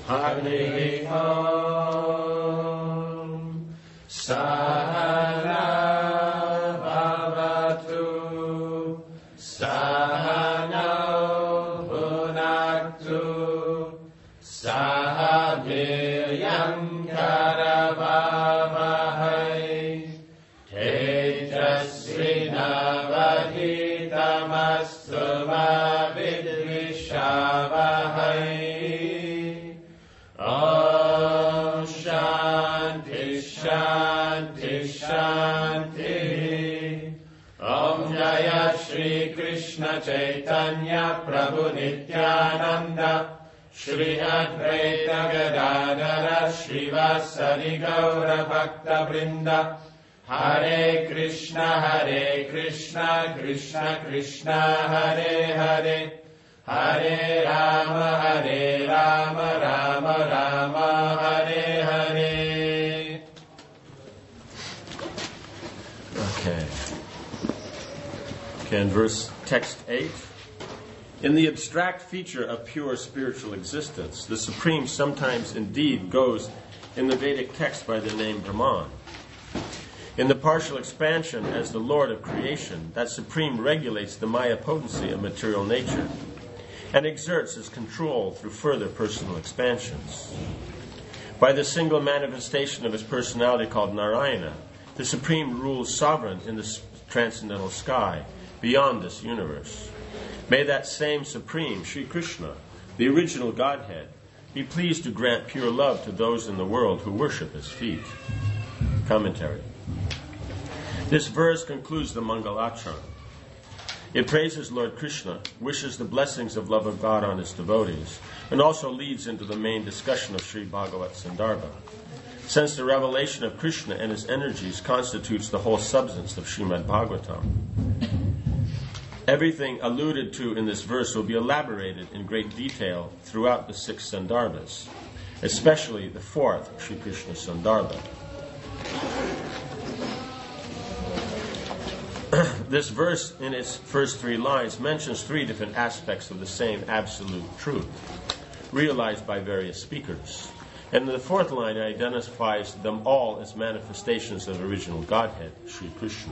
Hari Om. Sahana Bhavatu. Sahana Bhunaktu. Sahaviryam Karavavahai. Tejasvinavaditamastu ma vidvishavahai. Om Shanti Shanti Shanti. Om Jaya Shri Krishna Chaitanya Prabhu Nityananda Shri Advaita Gadadara Srivasadi Gaura Bhakta Vrinda. Hare Krishna Krishna Krishna Hare Hare. Hare Rama Rama Rama Hare Hare. Okay, and text 8. In the abstract feature of pure spiritual existence, the Supreme sometimes indeed goes in the Vedic text by the name Brahman. In the partial expansion as the Lord of creation, that Supreme regulates the Maya potency of material nature and exerts his control through further personal expansions. By the single manifestation of his personality called Narayana, the Supreme rules sovereign in the transcendental sky, beyond this universe. May that same Supreme, Sri Krishna, the original Godhead, be pleased to grant pure love to those in the world who worship his feet. Commentary. This verse concludes the Mangalacharna. It praises Lord Krishna, wishes the blessings of love of God on his devotees, and also leads into the main discussion of Sri Bhagavat Sandarbha. Since the revelation of Krishna and his energies constitutes the whole substance of Srimad Bhagavatam, everything alluded to in this verse will be elaborated in great detail throughout the 6 Sandarbhas, especially the 4th Sri Krishna Sandarbha. This verse, in its first 3 lines, mentions 3 different aspects of the same absolute truth, realized by various speakers. And in the 4th line, it identifies them all as manifestations of original Godhead, Sri Krishna.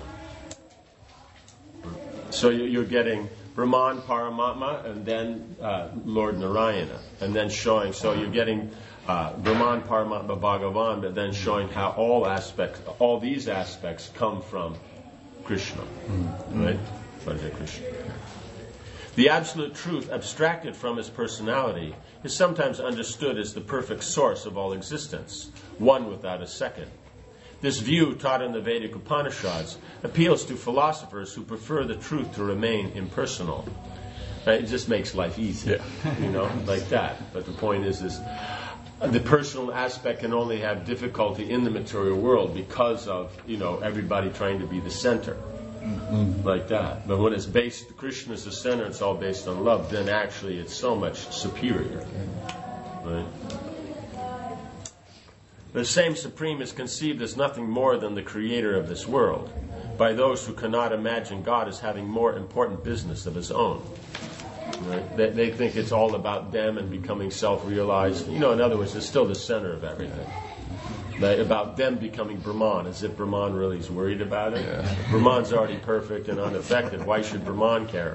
So you're getting Brahman, Paramatma, and then Lord Narayana, and then showing, so you're getting Brahman, Paramatma, Bhagavan, but then showing how all these aspects come from Krishna, right? Bhaja Krishna. The absolute truth, abstracted from his personality, is sometimes understood as the perfect source of all existence, one without a second. This view, taught in the Vedic Upanishads, appeals to philosophers who prefer the truth to remain impersonal. It just makes life easier, like that. But the point is the personal aspect can only have difficulty in the material world because of, everybody trying to be the center, like that. But when it's based, Krishna is the center, it's all based on love, then actually it's so much superior, right? The same Supreme is conceived as nothing more than the creator of this world by those who cannot imagine God as having more important business of his own. Right? They think it's all about them and becoming self-realized. In other words, it's still the center of everything. About them becoming Brahman, as if Brahman really is worried about it. Yeah. Brahman's already perfect and unaffected. Why should Brahman care?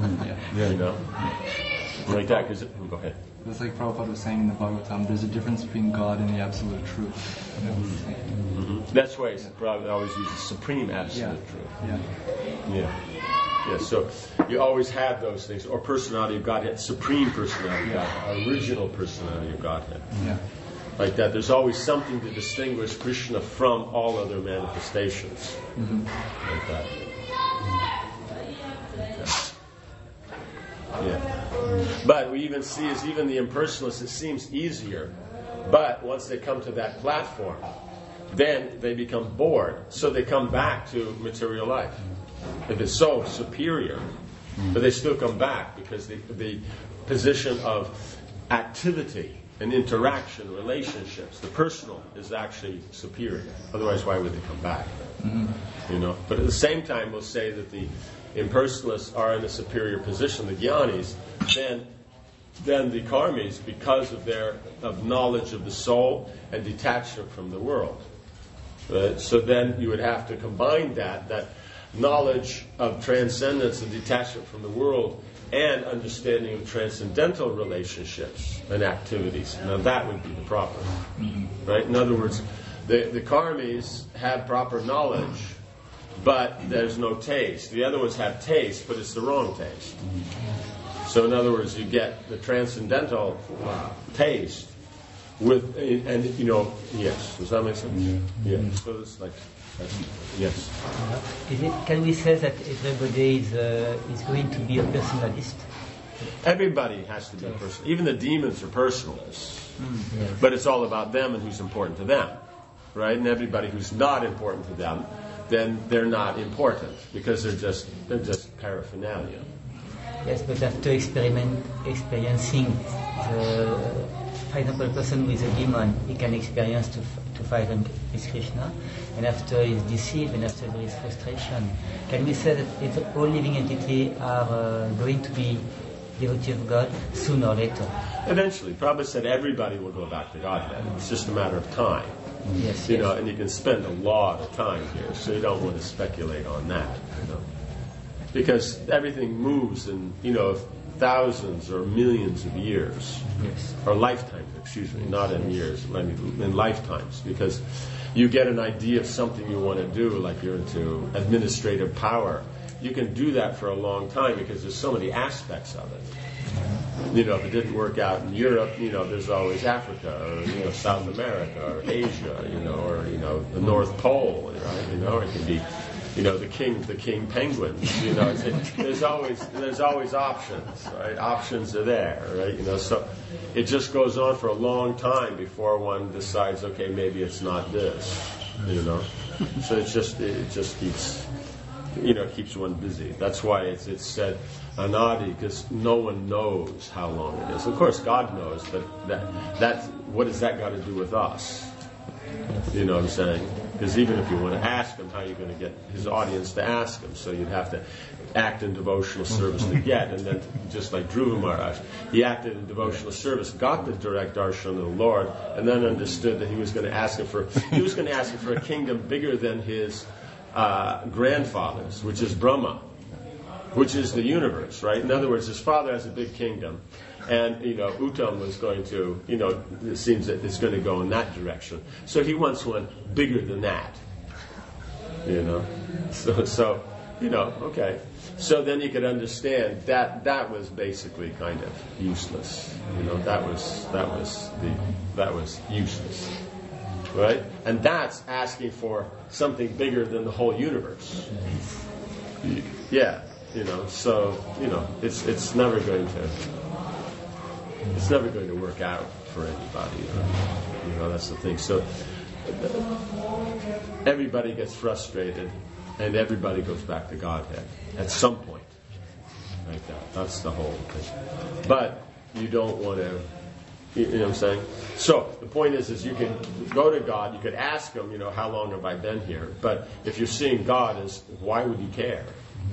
Like that. Go ahead. It's like Prabhupada was saying in the Bhagavatam, there's a difference between God and the absolute truth. That's why Prabhupada always uses supreme absolute truth. Yeah, so you always have those things, or personality of Godhead, supreme personality of Godhead, original personality of Godhead. Yeah. Like that, there's always something to distinguish Krishna from all other manifestations. Like that. Yeah. But we even see, as even the impersonalists, it seems easier. But once they come to that platform, then they become bored. So they come back to material life. If it's so superior, but they still come back because the position of activity and interaction, relationships, the personal is actually superior. Otherwise, why would they come back? But at the same time, we'll say that the impersonalists are in a superior position, the jnanis, then then the karmis, because of their knowledge of the soul and detachment from the world. So then you would have to combine that knowledge of transcendence and detachment from the world and understanding of transcendental relationships and activities. Now that would be the proper. Right? In other words, the karmis have proper knowledge, but there's no taste. The other ones have taste, but it's the wrong taste. So in other words, you get the transcendental taste with, and yes. Does that make sense? Yeah. So it's like, yes. Can we say that everybody is going to be a personalist? Everybody has to be a personalist. Even the demons are personalists. Yes. But it's all about them and who's important to them. Right? And everybody who's not important to them, then they're not important because they're just paraphernalia. Yes, but after experiencing for example, a person with a demon, he can experience to fight with Krishna, and after he's deceived and after there is frustration. Can we say that if all living entities are going to be devotee of God sooner or later? Eventually. Prabhupada said everybody will go back to Godhead. It's just a matter of time. Yes, you know, and you can spend a lot of time here, so you don't want to speculate on that, because everything moves in, thousands or millions of years, or lifetimes, not in years, in lifetimes, because you get an idea of something you want to do, like you're into administrative power. You can do that for a long time because there's so many aspects of it. If it didn't work out in Europe, there's always Africa, or South America, or Asia, or the North Pole, right? It can be, the king penguin. There's always options, right? Options are there, right? So it just goes on for a long time before one decides, okay, maybe it's not this, So it just keeps. Keeps one busy. That's why it's said anadi, because no one knows how long it is. Of course, God knows, but that's what has that got to do with us? You know what I'm saying? Because even if you want to ask him, how are you going to get his audience to ask him? So you'd have to act in devotional service to get, and then just like Dhruva Maharaj, he acted in devotional service, got the direct darshan of the Lord, and then understood that he was going to ask him for a kingdom bigger than his grandfathers, which is Brahma, which is the universe, right? In other words, his father has a big kingdom, and Uttam was going to, it seems that it's going to go in that direction. So he wants one bigger than that, So okay. So then you could understand that was basically kind of useless. That was useless. Right? And that's asking for something bigger than the whole universe. Yeah, so it's never going to work out for anybody. That's the thing. So everybody gets frustrated, and everybody goes back to Godhead at some point. Like that's the whole thing. But you don't want to. You know what I'm saying? So the point is you can go to God, you could ask him, how long have I been here? But if you're seeing God as, why would you care?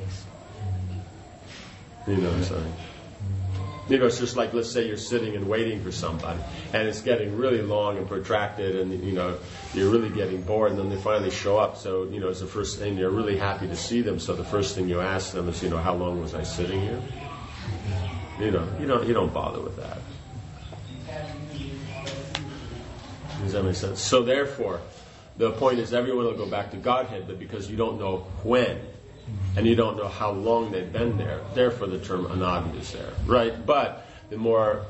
You know what I'm saying? It's just like, let's say you're sitting and waiting for somebody, and it's getting really long and protracted, and you're really getting bored, and then they finally show up. So it's the first thing, you're really happy to see them. So the first thing you ask them is, how long was I sitting here? You don't bother with that. Does that make sense? So therefore, the point is everyone will go back to Godhead, but because you don't know when, and you don't know how long they've been there, therefore the term anadi is there, right? But the more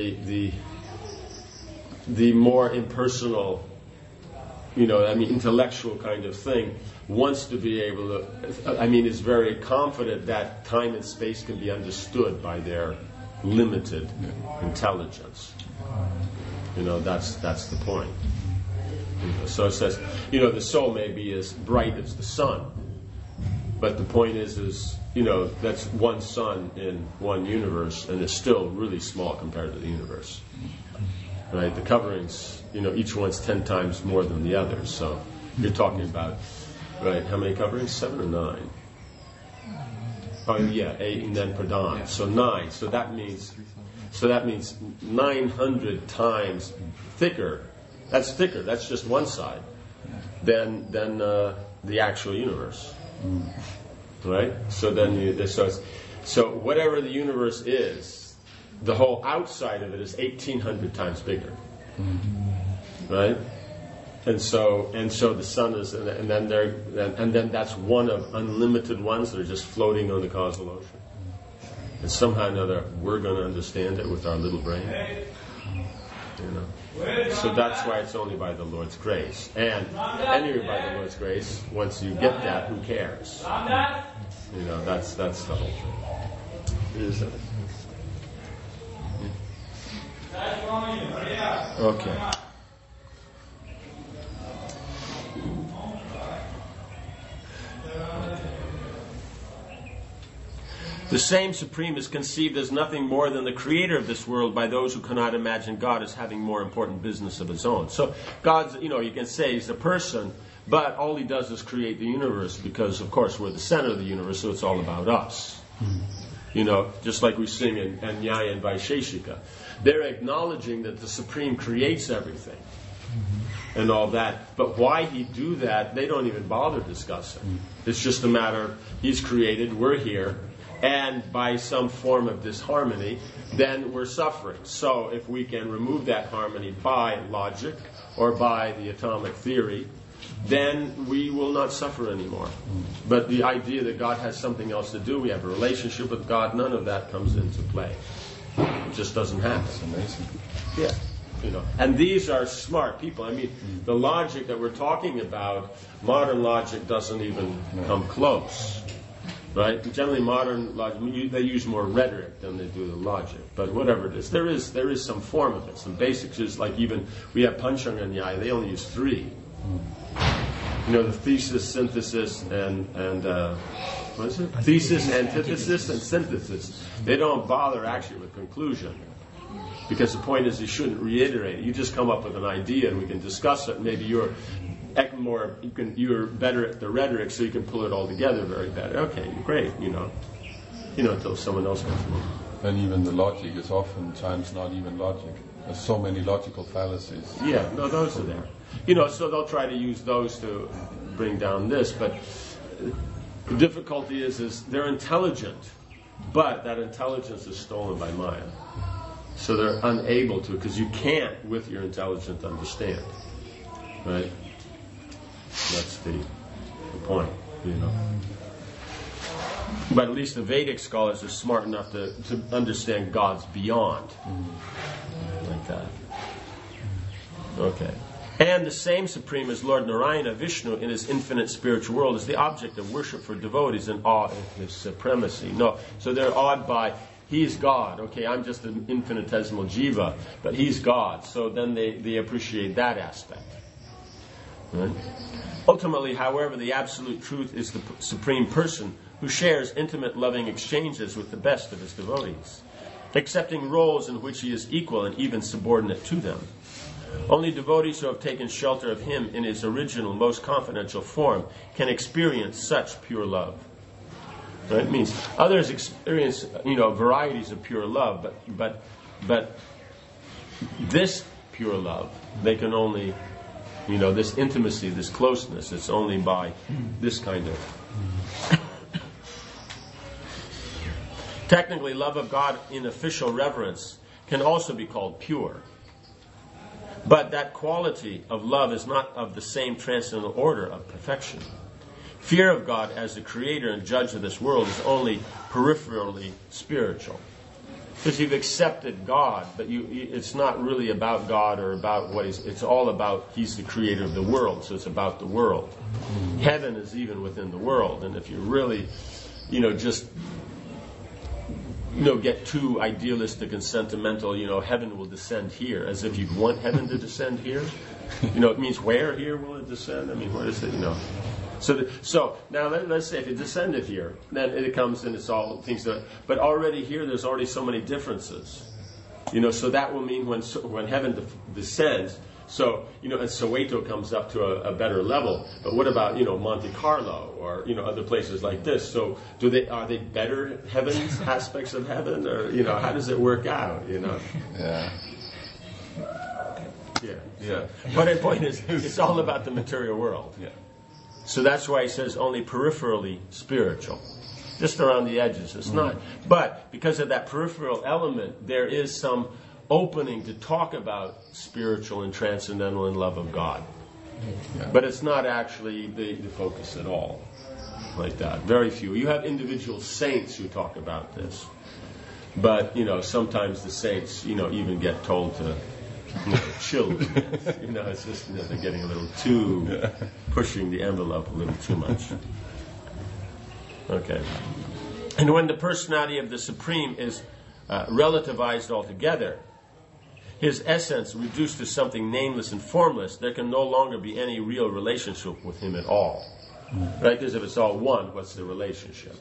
more impersonal, intellectual kind of thing wants to be able to, is very confident that time and space can be understood by their limited intelligence. That's the point. So it says, the soul may be as bright as the sun, but the point is that's one sun in one universe, and it's still really small compared to the universe. Right? The coverings, each one's 10 times more than the others. So you're talking about, right? How many coverings? 7 or 9? Oh yeah, 8 and then pradhan. So 9. So that means So that means 900 times thicker. That's thicker. That's just one side than the actual universe, right? So then so whatever the universe is, the whole outside of it is 1,800 times bigger, right? And so the sun is, and then that's one of unlimited ones that are just floating on the causal ocean. And somehow or another, we're going to understand it with our little brain. You know. So that's why it's only by the Lord's grace. And anyway, by the Lord's grace, once you get that, who cares? You know, that's the whole thing. Is it? Okay. The same Supreme is conceived as nothing more than the creator of this world by those who cannot imagine God as having more important business of his own. So God's, you can say he's a person, but all he does is create the universe because, of course, we're the center of the universe, so it's all about us. Just like we sing in Nyaya and Vaisheshika. They're acknowledging that the Supreme creates everything and all that. But why he do that, they don't even bother discussing. It's just a matter, he's created, we're here, and by some form of disharmony, then we're suffering. So if we can remove that harmony by logic or by the atomic theory, then we will not suffer anymore. But the idea that God has something else to do, we have a relationship with God, none of that comes into play. It just doesn't happen. That's amazing. Yeah. And these are smart people. I mean, the logic that we're talking about, modern logic doesn't even come close. Right? Generally, modern logic, they use more rhetoric than they do the logic. But whatever it is, there is some form of it, some basics. Is like even we have Panchanga Nyaya, they only use 3. The thesis, synthesis, and what is it? Thesis, antithesis, and synthesis. They don't bother actually with conclusion. Because the point is, you shouldn't reiterate it. You just come up with an idea, and we can discuss it. Maybe you're better at the rhetoric, so you can pull it all together very better. Okay, great. Until someone else comes along. And even the logic is oftentimes not even logic. There's so many logical fallacies. Yeah, no, those are there. So they'll try to use those to bring down this, but the difficulty is they're intelligent, but that intelligence is stolen by Maya. So they're unable to, because you can't, with your intelligence, understand. Right? That's the point, But at least the Vedic scholars are smart enough to understand God's beyond. Like that. Okay. And the same Supreme as Lord Narayana, Vishnu, in his infinite spiritual world, is the object of worship for devotees in awe of his supremacy. So they're awed by, he's God. Okay, I'm just an infinitesimal jiva, but he's God. So then they appreciate that aspect. Right? Ultimately, however, the absolute truth is the Supreme Person who shares intimate loving exchanges with the best of his devotees, accepting roles in which he is equal and even subordinate to them. Only devotees who have taken shelter of him in his original, most confidential form can experience such pure love. Right? It means others experience, varieties of pure love, but this pure love, they can only, this intimacy, this closeness, it's only by this kind of. Technically, love of God in official reverence can also be called pure. But that quality of love is not of the same transcendental order of perfection. Fear of God as the creator and judge of this world is only peripherally spiritual. Because you've accepted God, but it's not really about God or about what it's all about, he's the creator of the world, so it's about the world. Heaven is even within the world, and if you really, get too idealistic and sentimental, heaven will descend here, as if you'd want heaven to descend here. It means where here will it descend? I mean, where is it, So now let's say if it descended here, then it comes and it's all things that, but already here there's already so many differences. So that will mean when heaven descends, So, and Soweto comes up to a better level. But what about, Monte Carlo or, other places like this? So are they better heavens, aspects of heaven? Or, how does it work out, Yeah. Yeah. But the point is, it's all about the material world. Yeah. So that's why he says only peripherally spiritual. Just around the edges. It's not. But because of that peripheral element, there is some opening to talk about spiritual and transcendental and love of God. Yeah. But it's not actually the focus at all. Like that. Very few. You have individual saints who talk about this. But, sometimes the saints, even get told to chill. It's just, they're getting a little too, pushing the envelope a little too much. Okay. And when the personality of the Supreme is relativized altogether, his essence reduced to something nameless and formless, there can no longer be any real relationship with him at all. Right? Because if it's all one, what's the relationship?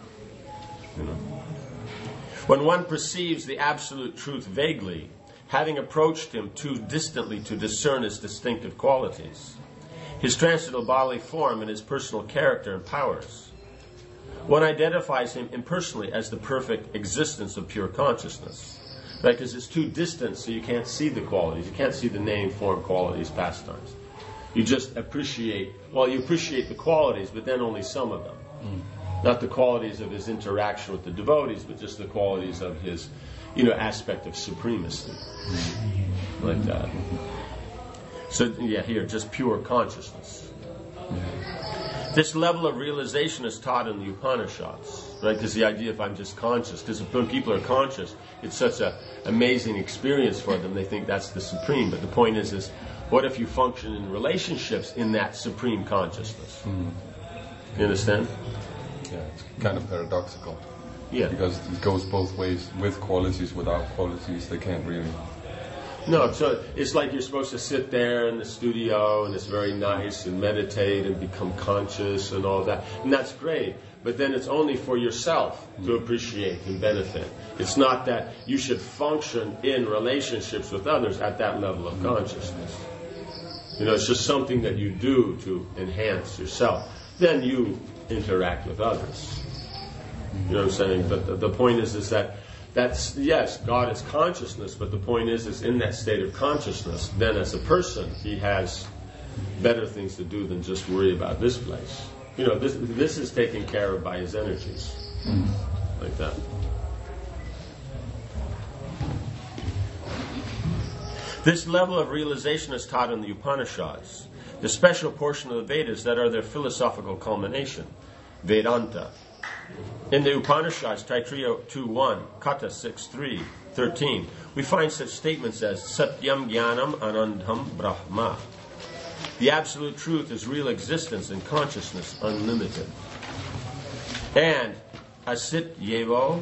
When one perceives the absolute truth vaguely, having approached him too distantly to discern his distinctive qualities, his transcendental bodily form and his personal character and powers, one identifies him impersonally as the perfect existence of pure consciousness. Right? Because it's too distant, so you can't see the qualities. You can't see the name, form, qualities, pastimes. You just appreciate the qualities, but then only some of them. Not the qualities of his interaction with the devotees, but just the qualities of his, aspect of supremacy. Like that. So, here, just pure consciousness. This level of realization is taught in the Upanishads, right? Because the idea if I'm just conscious, because when people are conscious, it's such an amazing experience for them. They think that's the supreme. But the point is what if you function in relationships in that supreme consciousness? You understand? Yeah, it's kind of paradoxical. Yeah. Because it goes both ways. With qualities, without qualities, they can't really. No, so it's like you're supposed to sit there in the studio and it's very nice and meditate and become conscious and all that. And that's great. But then it's only for yourself to appreciate and benefit. It's not that you should function in relationships with others at that level of consciousness. It's just something that you do to enhance yourself. Then you interact with others. You know what I'm saying? But the point is that's, yes, God is consciousness, but the point is in that state of consciousness, then as a person, he has better things to do than just worry about this place. This is taken care of by his energies. Like that. This level of realization is taught in the Upanishads, the special portion of the Vedas that are their philosophical culmination, Vedanta. In the Upanishads, Taittiriya 2.1, Kata 6.3, 13, we find such statements as Satyam Jnanam Anandam Brahma. The absolute truth is real existence and consciousness unlimited. And Asit Yevo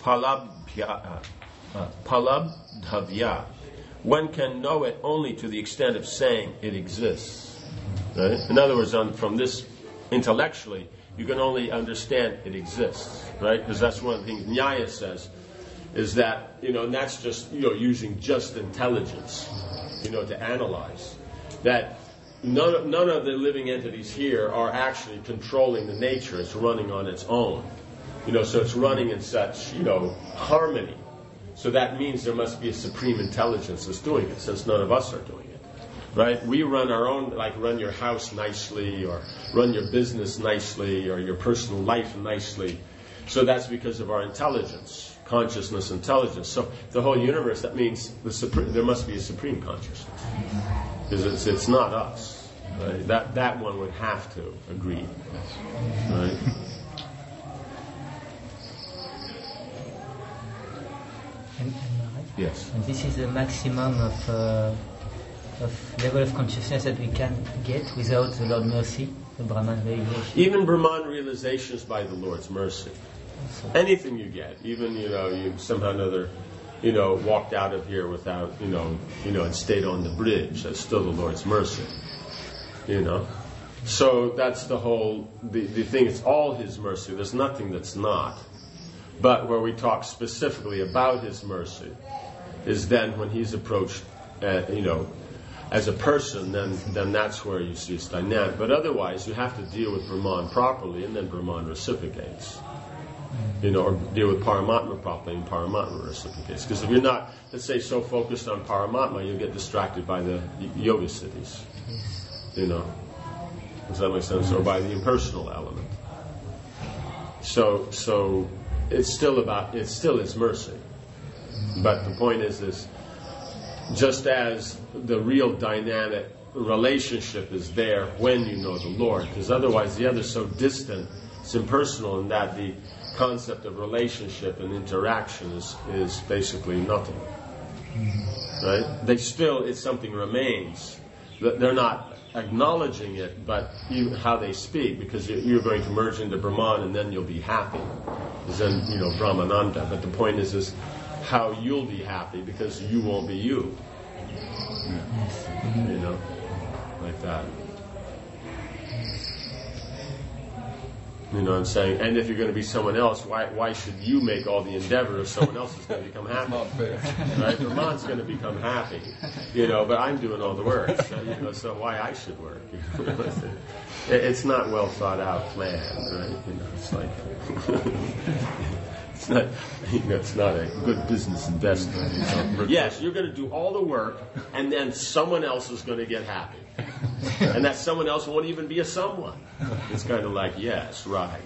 Palabdhavya. One can know it only to the extent of saying it exists. Right? In other words, from this intellectually, you can only understand it exists, right? Because that's one of the things Nyaya says, is that, and that's just, using just intelligence, to analyze. That none of the living entities here are actually controlling the nature. It's running on its own. So it's running in such, harmony. So that means there must be a supreme intelligence that's doing it, since none of us are doing it. Right? We run our own, like run your house nicely, or run your business nicely, or your personal life nicely. So that's because of our intelligence, consciousness, intelligence. So the whole universe, that means there must be a supreme consciousness. Because it's not us. Right? That one would have to agree. Right? Yes. And this is the maximum of level of consciousness that we can get without the Lord's mercy, the Brahman realization. Even Brahman realization is by the Lord's mercy. Anything you get, even you somehow or another, walked out of here without, and stayed on the bridge. That's still the Lord's mercy. So that's the whole the thing. It's all His mercy. There's nothing that's not. But where we talk specifically about His mercy is then when He's approached, as a person, then that's where you see it's dynamic. But otherwise, you have to deal with Brahman properly, and then Brahman reciprocates. Or deal with Paramatma properly, and Paramatma reciprocates. Because if you're not, let's say, so focused on Paramatma, you'll get distracted by the yoga siddhis. Does that make sense? Or by the impersonal element. So it's still is mercy. But the point is just as the real dynamic relationship is there when you know the Lord, because otherwise the other's so distant, it's impersonal in that the concept of relationship and interaction is basically nothing. Right? It's something remains. They're not acknowledging it, but how they speak, because you're going to merge into Brahman and then you'll be happy. Then, Brahmananda. But the point is how you'll be happy, because you won't be you. Like that. You know what I'm saying? And if you're going to be someone else, why should you make all the endeavor if someone else is going to become happy? Not fair. Right? Brahman's going to become happy, but I'm doing all the work. So why I should work? It's not well thought out plan, right? It's like it's not a good business investment. Yes, you're going to do all the work, and then someone else is going to get happy. And that someone else won't even be a someone. It's kind of like, yes, right.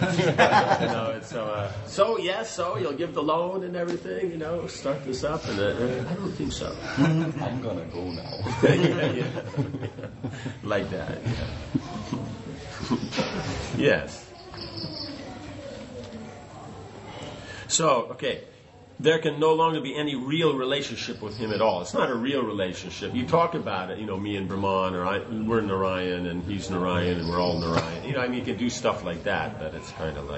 So you'll give the loan and everything, start this up, and I don't think so. I'm going to go now. Yeah. Like that, yeah. Yes. So, okay, there can no longer be any real relationship with him at all. It's not a real relationship. You talk about it, me and Brahman, or we're Narayan and he's Narayan and we're all Narayan. You can do stuff like that, but it's kind of like,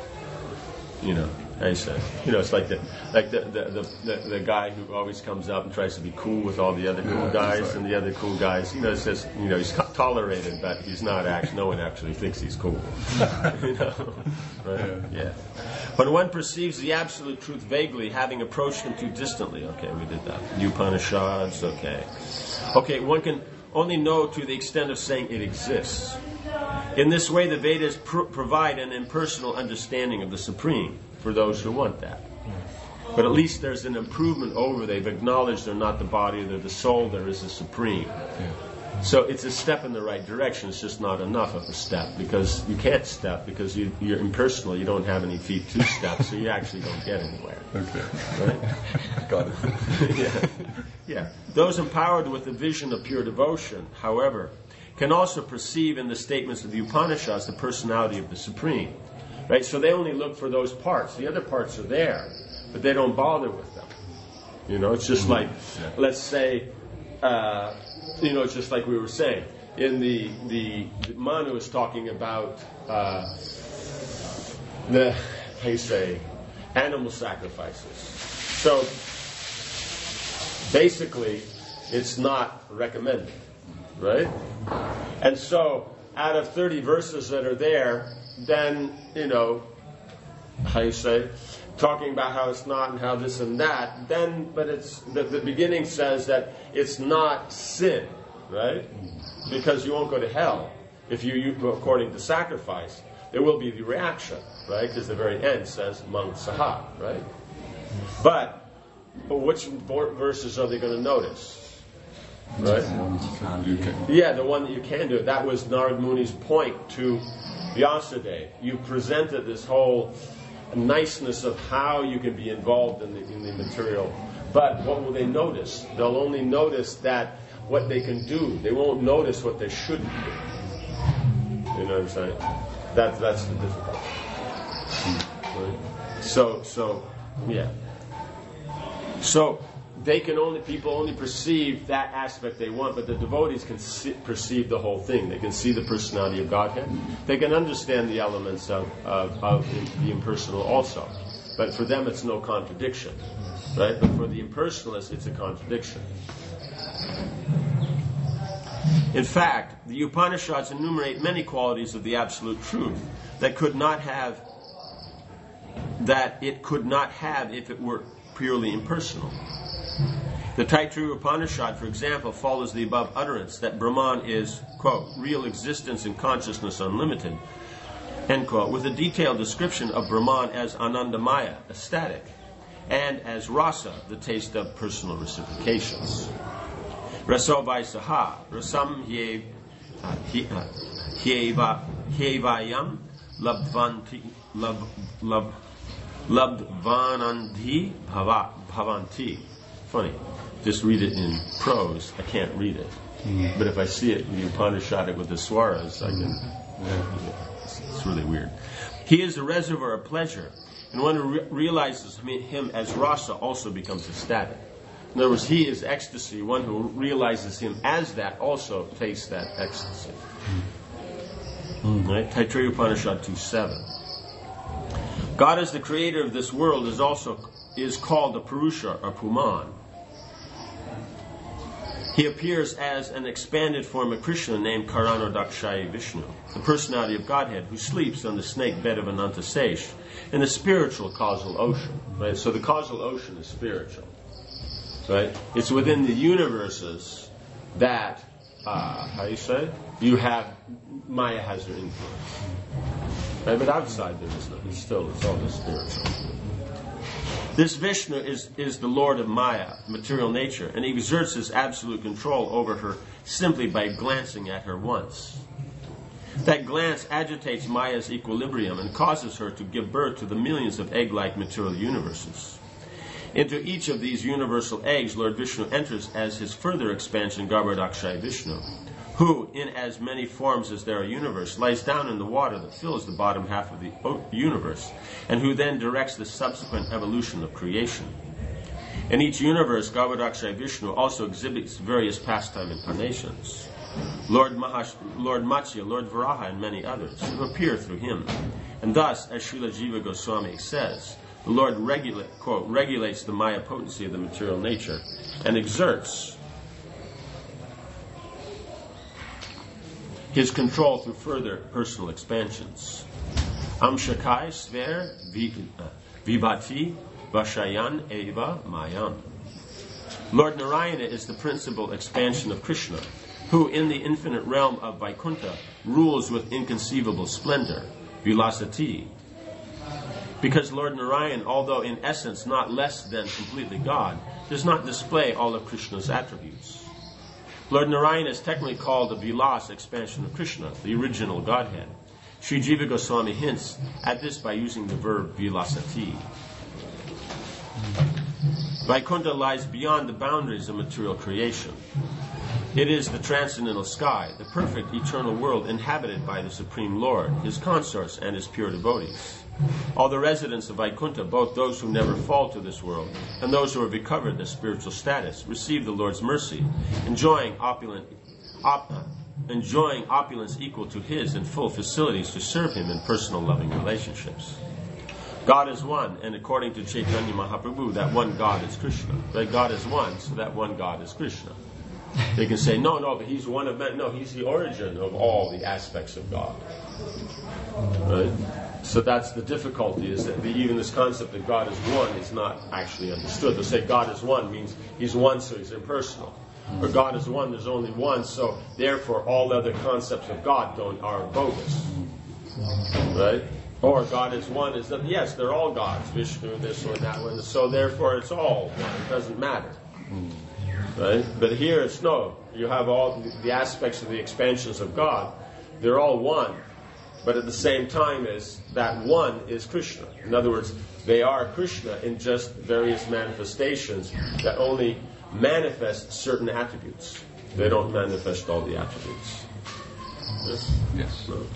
I say, it's like the guy who always comes up and tries to be cool with all the other cool guys, right. And the other cool guys, it's just, he's tolerated, but he's not actually. No one actually thinks he's cool. Right? Yeah. When one perceives the absolute truth vaguely, having approached him too distantly. Okay, we did that. The Upanishads. Okay, one can only know to the extent of saying it exists. In this way, the Vedas provide an impersonal understanding of the Supreme for those who want that. But at least there's an improvement over. They've acknowledged they're not the body, they're the soul, there is a Supreme. So it's a step in the right direction. It's just not enough of a step, because you can't step, because you're impersonal. You don't have any feet to step, so you actually don't get anywhere. Okay. Right? Got it. Yeah. Those empowered with the vision of pure devotion, however, can also perceive in the statements of the Upanishads the personality of the Supreme. Right? So they only look for those parts. The other parts are there, but they don't bother with them. It's just like, let's say, it's just like we were saying. In the Manu is talking about animal sacrifices. So basically, it's not recommended, right? And so, out of 30 verses that are there, then talking about how it's not and how this and that. But it's the beginning says that it's not sin, right? Because you won't go to hell if you go according to sacrifice. There will be the reaction, right? Because the very end says mang saha, right? But which verses are they going to notice? Right? Yeah, the one that you can do. That was Narad Muni's point to Vyasadeva. You presented this whole niceness of how you can be involved in the material. But what will they notice? They'll only notice that what they can do. They won't notice what they shouldn't do. You know what I'm saying? That's the difficulty. Right? So yeah. So people only perceive that aspect they want, but the devotees can perceive the whole thing. They can see the personality of Godhead. They can understand the elements of the impersonal also. But for them, it's no contradiction, right? But for the impersonalists, it's a contradiction. In fact, the Upanishads enumerate many qualities of the absolute truth that it could not have if it were purely impersonal. The Taittiriya Upanishad, for example, follows the above utterance that Brahman is, quote, real existence and consciousness unlimited, end quote, with a detailed description of Brahman as Anandamaya, ecstatic, and as Rasa, the taste of personal reciprocations. Rasovai Saha, Rasam Hyevayam Labdvanandhi Bhavanti. Funny. Just read it in prose. I can't read it. But if I see it in the Upanishadic with the swaras, I can. It's really weird. He is a reservoir of pleasure, and one who realizes him as rasa also becomes ecstatic. In other words, he is ecstasy. One who realizes him as that also tastes that ecstasy. Right? Taittiriya Upanishad 2:7. God as the creator of this world is called the Purusha or Puman. He appears as an expanded form of Krishna named Karanodakshaya Vishnu, the personality of Godhead who sleeps on the snake bed of Anantasesh in the spiritual causal ocean. Right? So the causal ocean is spiritual. Right? It's within the universes that, you have, Maya has her influence. Right? But outside there is nothing. It's all just spiritual. This Vishnu is the Lord of Maya, material nature, and he exerts his absolute control over her simply by glancing at her once. That glance agitates Maya's equilibrium and causes her to give birth to the millions of egg-like material universes. Into each of these universal eggs, Lord Vishnu enters as his further expansion, Garbhodakshaya Vishnu, who, in as many forms as there are universe, lies down in the water that fills the bottom half of the universe, and who then directs the subsequent evolution of creation. In each universe, Garbhodakshaya Vishnu also exhibits various pastime incarnations. Lord Matsya, Lord Varaha, and many others, who appear through him. And thus, as Srila Jiva Goswami says, the Lord regulates the Maya potency of the material nature and exerts his control through further personal expansions. Amshakai Sver Vibhati Vashayan Eva Mayam. Lord Narayana is the principal expansion of Krishna, who in the infinite realm of Vaikuntha rules with inconceivable splendor, Vilasati. Because Lord Narayan, although in essence not less than completely God, does not display all of Krishna's attributes. Lord Narayan is technically called the Vilas expansion of Krishna, the original Godhead. Sri Jiva Goswami hints at this by using the verb Vilasati. Vaikuntha lies beyond the boundaries of material creation. It is the transcendental sky, the perfect eternal world inhabited by the Supreme Lord, his consorts, and his pure devotees. All the residents of Vaikuntha, both those who never fall to this world and those who have recovered their spiritual status, receive the Lord's mercy, enjoying opulence equal to his and full facilities to serve him in personal loving relationships. God is one, and according to Chaitanya Mahaprabhu, that one God is Krishna. That God is one, so that one God is Krishna. They can say, no, but he's one of men. No, he's the origin of all the aspects of God. Right? So that's the difficulty, is that even this concept that God is one is not actually understood. They'll say God is one means he's one, so he's impersonal. Or God is one, there's only one, so therefore all other concepts of God are bogus. Right? Or God is one is that, yes, they're all gods, Vishnu, this one, that one, so therefore it's all one. It doesn't matter. Right? But here it's no. You have all the aspects of the expansions of God. They're all one. But at the same time is that one is Krishna. In other words, they are Krishna in just various manifestations that only manifest certain attributes. They don't manifest all the attributes. Yes. No.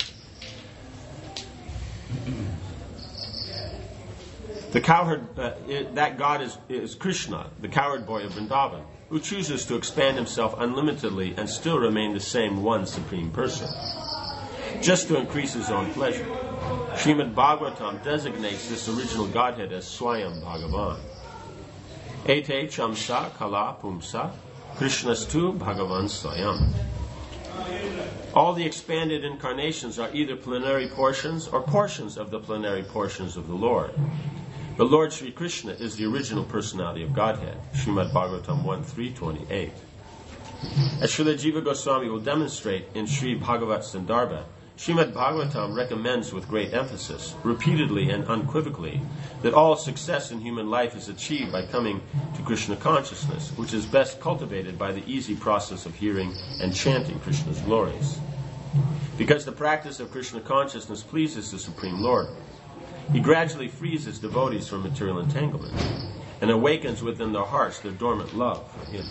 The cowherd, that God is Krishna, the cowherd boy of Vrindavan, who chooses to expand himself unlimitedly and still remain the same one supreme person, just to increase his own pleasure. Srimad Bhagavatam designates this original Godhead as Swayam Bhagavan. Ete chamsa kala pumsa Krishnastu Bhagavan Swayam. All the expanded incarnations are either plenary portions or portions of the plenary portions of the Lord. The Lord Sri Krishna is the original personality of Godhead. Srimad Bhagavatam 1.3.28. As Srila Jiva Goswami will demonstrate in Sri Bhagavat Sandarbha, Srimad Bhagavatam recommends with great emphasis, repeatedly and unequivocally, that all success in human life is achieved by coming to Krishna consciousness, which is best cultivated by the easy process of hearing and chanting Krishna's glories. Because the practice of Krishna consciousness pleases the Supreme Lord, He gradually frees His devotees from material entanglement and awakens within their hearts their dormant love for Him.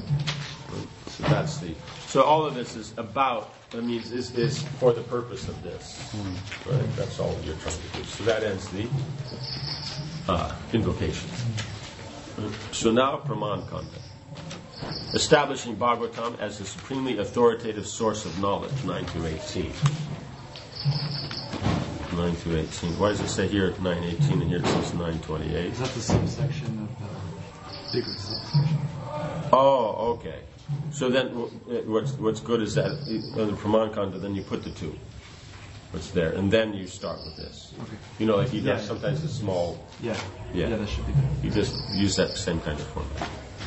So all of this is about, is for the purpose of this. Right? That's all you're trying to do. So that ends the invocation. So now, Praman Kanda. Establishing Bhagavatam as the supremely authoritative source of knowledge, 9-18. 9-18. Why does it say here 9-18 and here it says 9-28? Is that the subsection of the bigger subsection? Oh, okay. So then what's good is that on the Praman Kanda, then you put the two. What's there. And then you start with this. Okay. You know, like he does sometimes a small... Yeah, that should be there. You just use that same kind of format.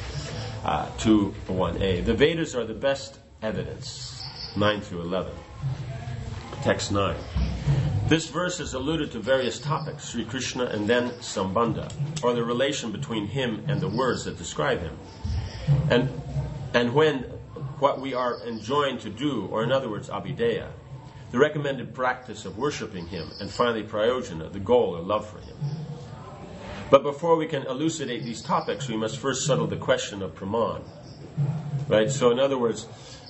2.1a. The Vedas are the best evidence. 9-11. Text 9. This verse is alluded to various topics, Sri Krishna and then Sambandha, or the relation between him and the words that describe him. And when what we are enjoined to do, or in other words, Abhideya, the recommended practice of worshipping him, and finally Prayojana, the goal or love for him. But before we can elucidate these topics, we must first settle the question of Praman. Right? So in other words,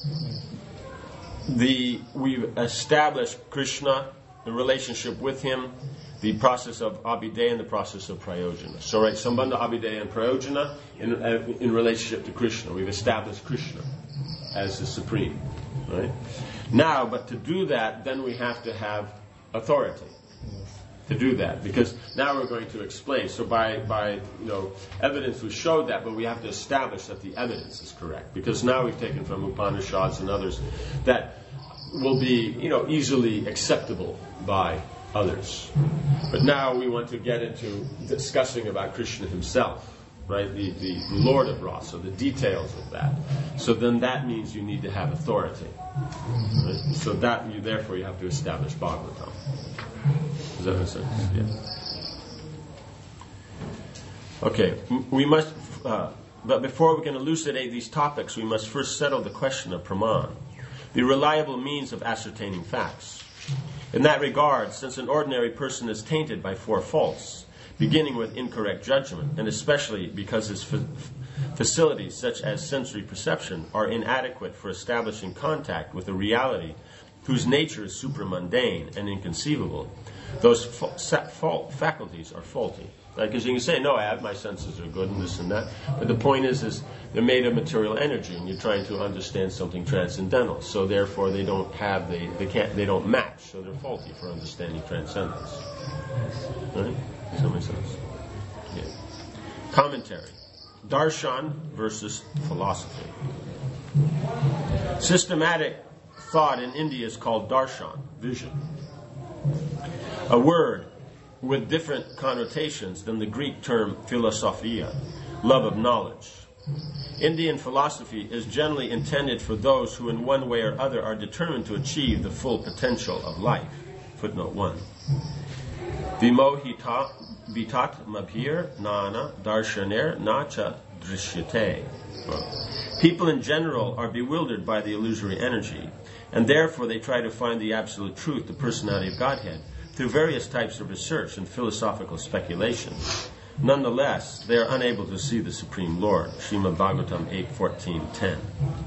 we've established Krishna, the relationship with him, the process of Abhideya and the process of Prayojana. So right, Sambandha, Abhideya and Prayojana in relationship to Krishna. We've established Krishna as the supreme. Right? Now, but to do that, then we have to have authority to do that, because now we're going to explain. So by evidence we showed that, but we have to establish that the evidence is correct, because now we've taken from Upanishads and others that will be easily acceptable by others. But now we want to get into discussing about Krishna himself, right? The Lord of Rasa, the details of that. So then that means you need to have authority. Right? So therefore you have to establish Bhagavatam. Does that make sense? Yeah. Okay, we must, but before we can elucidate these topics, we must first settle the question of Praman, the reliable means of ascertaining facts. In that regard, since an ordinary person is tainted by 4 faults, beginning with incorrect judgment, and especially because his facilities, such as sensory perception, are inadequate for establishing contact with a reality whose nature is supramundane and inconceivable, those faculties are faulty. Because you can say, no, my senses are good and this and that, but the point is they're made of material energy, and you're trying to understand something transcendental. So therefore, they don't match. So they're faulty for understanding transcendence. Right? Does that make sense? Yeah. Commentary: Darshan versus philosophy. Systematic thought in India is called darshan, vision. A word with different connotations than the Greek term philosophia, love of knowledge. Indian philosophy is generally intended for those who in one way or other are determined to achieve the full potential of life. Footnote 1. Vimohita vitat mabhir nana darshaner nacha drishyate. People in general are bewildered by the illusory energy, and therefore they try to find the absolute truth, the personality of Godhead, through various types of research and philosophical speculation. Nonetheless, they are unable to see the Supreme Lord. Srimad Bhagavatam 8.14.10.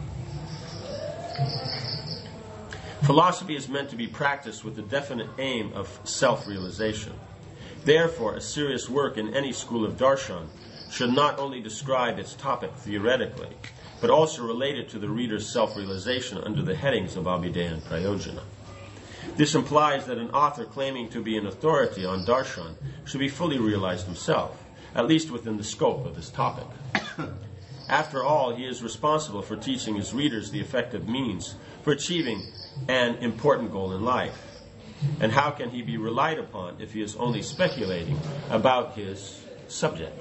Philosophy is meant to be practiced with the definite aim of self-realization. Therefore, a serious work in any school of darshan should not only describe its topic theoretically, but also relate it to the reader's self-realization under the headings of Abhideya and Prayojana. This implies that an author claiming to be an authority on darshan should be fully realized himself, at least within the scope of his topic. After all, he is responsible for teaching his readers the effective means for achieving an important goal in life. And how can he be relied upon if he is only speculating about his subject?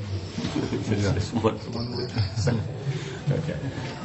Okay.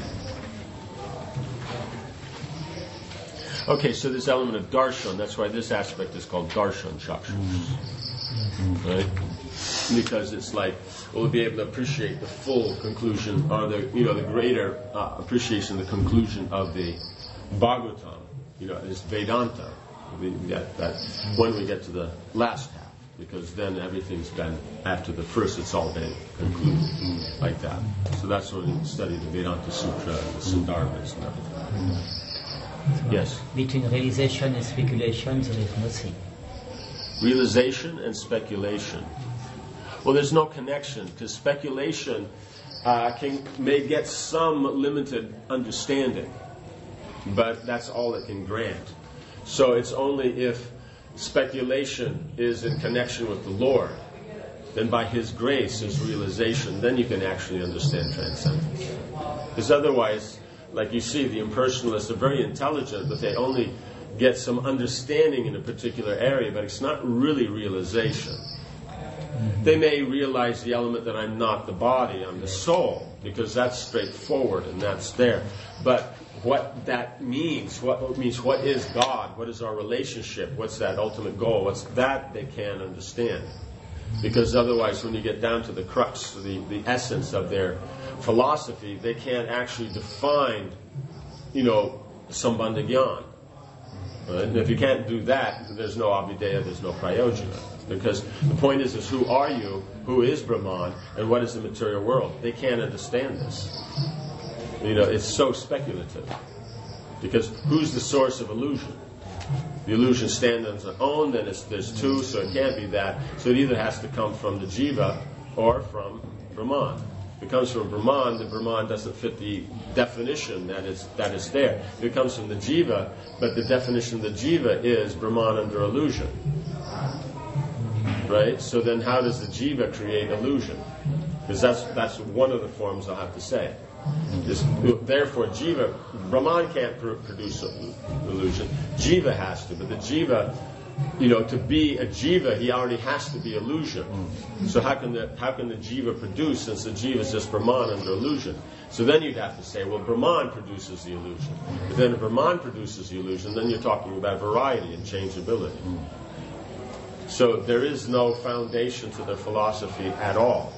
Okay, so this element of darshan, that's why this aspect is called darshan chakshus. Right? Because it's like we'll be able to appreciate the full conclusion, or the greater appreciation of the conclusion of the Bhagavatam, this Vedanta. That when we get to the last half, because then everything's been, after the first, it's all been concluded like that. So that's when we study the Vedanta Sutra, the Sundarbans and everything. Yes? Between realization and speculation, there is nothing. Realization and speculation. Well, there's no connection, because speculation may get some limited understanding, but that's all it can grant. So it's only if speculation is in connection with the Lord, then by His grace, His realization, then you can actually understand transcendence. Because otherwise, like you see, the impersonalists are very intelligent, but they only get some understanding in a particular area, but it's not really realization. They may realize the element that I'm not the body, I'm the soul, because that's straightforward and that's there. But what that means, what is God, what is our relationship, what's that ultimate goal, what's that they can't understand. Because otherwise, when you get down to the crux, the essence of their philosophy, they can't actually define, Sambandha Gyan. Right? And if you can't do that, there's no Abhideya, there's no Prayojana. Because the point is who are you, who is Brahman, and what is the material world? They can't understand this. It's so speculative. Because who's the source of illusion? The illusion stands on its own, then there's two, so it can't be that. So it either has to come from the jiva or from Brahman. If it comes from Brahman, the Brahman doesn't fit the definition that is there. If it comes from the jiva, but the definition of the jiva is Brahman under illusion. Right? So then how does the jiva create illusion? Because that's one of the forms I'll have to say. Therefore, jiva, Brahman can't produce illusion. Jiva has to, but the jiva, to be a jiva, he already has to be illusion. So how can the jiva produce, since the jiva is just Brahman under illusion? So then you'd have to say, well, Brahman produces the illusion. But then if Brahman produces the illusion, then you're talking about variety and changeability. So there is no foundation to their philosophy at all.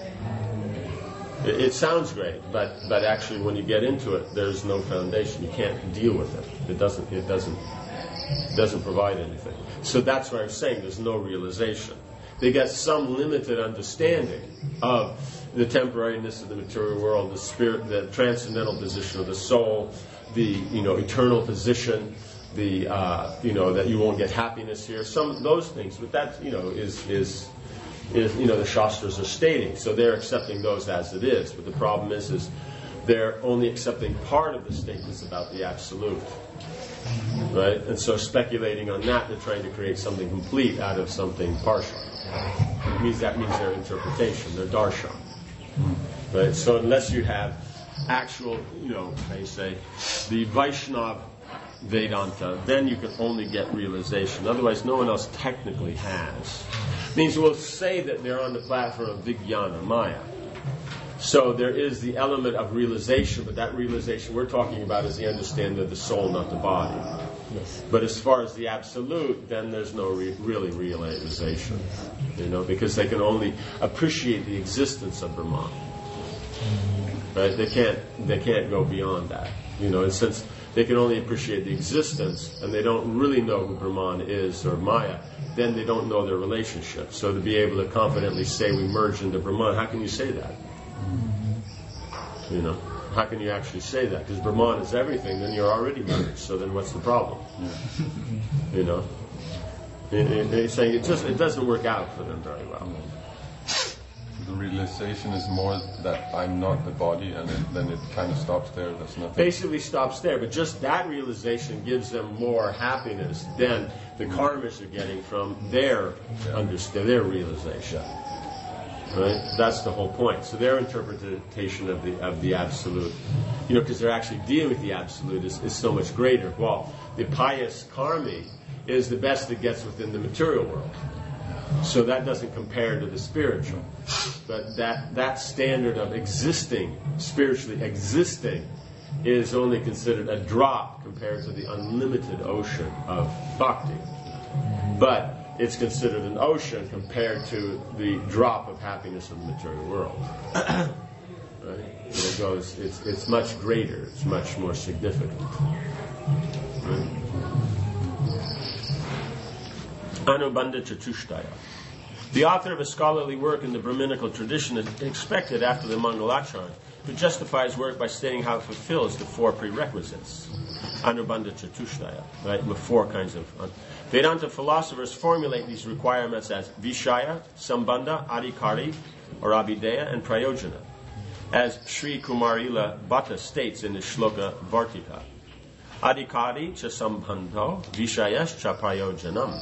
It sounds great, but actually when you get into it, there's no foundation. You can't deal with it. It doesn't provide anything. So that's why I'm saying there's no realization. They get some limited understanding of the temporariness of the material world, the spirit, the transcendental position of the soul, the eternal position, the that you won't get happiness here. Some of those things, but that is the Shastras are stating. So they're accepting those as it is. But the problem is they're only accepting part of the statements about the Absolute. Right? And so speculating on that, they're trying to create something complete out of something partial. That means their interpretation, their darshan. Right? So unless you have actual, how you say, the Vaishnava Vedanta, then you can only get realization. Otherwise, no one else technically has. Means we'll say that they're on the platform of Vijnana, Maya. So there is the element of realization, but that realization we're talking about is the understanding of the soul, not the body. Yes. But as far as the Absolute, then there's no really realization, because they can only appreciate the existence of Brahman. Right? They can't go beyond that. And since they can only appreciate the existence, and they don't really know who Brahman is or Maya, then they don't know their relationship. So to be able to confidently say we merge into Brahman, how can you say that? How can you actually say that? Because Brahman is everything, then you're already merged. So then what's the problem? They're saying it doesn't work out for them very well. The realization is more that I'm not the body, and then it kind of stops there. There's nothing. Basically stops there, but just that realization gives them more happiness than the karmas are getting from their realization. Right? That's the whole point. So their interpretation of the Absolute, because they're actually dealing with the Absolute, is so much greater. Well, the pious karmi is the best it gets within the material world. So that doesn't compare to the spiritual. But that standard of existing, spiritually existing, is only considered a drop compared to the unlimited ocean of bhakti. But it's considered an ocean compared to the drop of happiness in the material world. Right? And it goes, it's much greater, it's much more significant. Right? Anubandha Chatushtaya. The author of a scholarly work in the Brahminical tradition is expected after the Mangalacharna to justify his work by stating how it fulfills the 4 prerequisites. Anubandha Chatushtaya, right? With 4 kinds of... Vedanta philosophers formulate these requirements as Vishaya, Sambandha, Adhikari, or Abhideya, and Prayojana, as Sri Kumarila Bhatta states in the Shloka Vartika. Adhikari cha sambandho, Vishayas cha Prayojanam.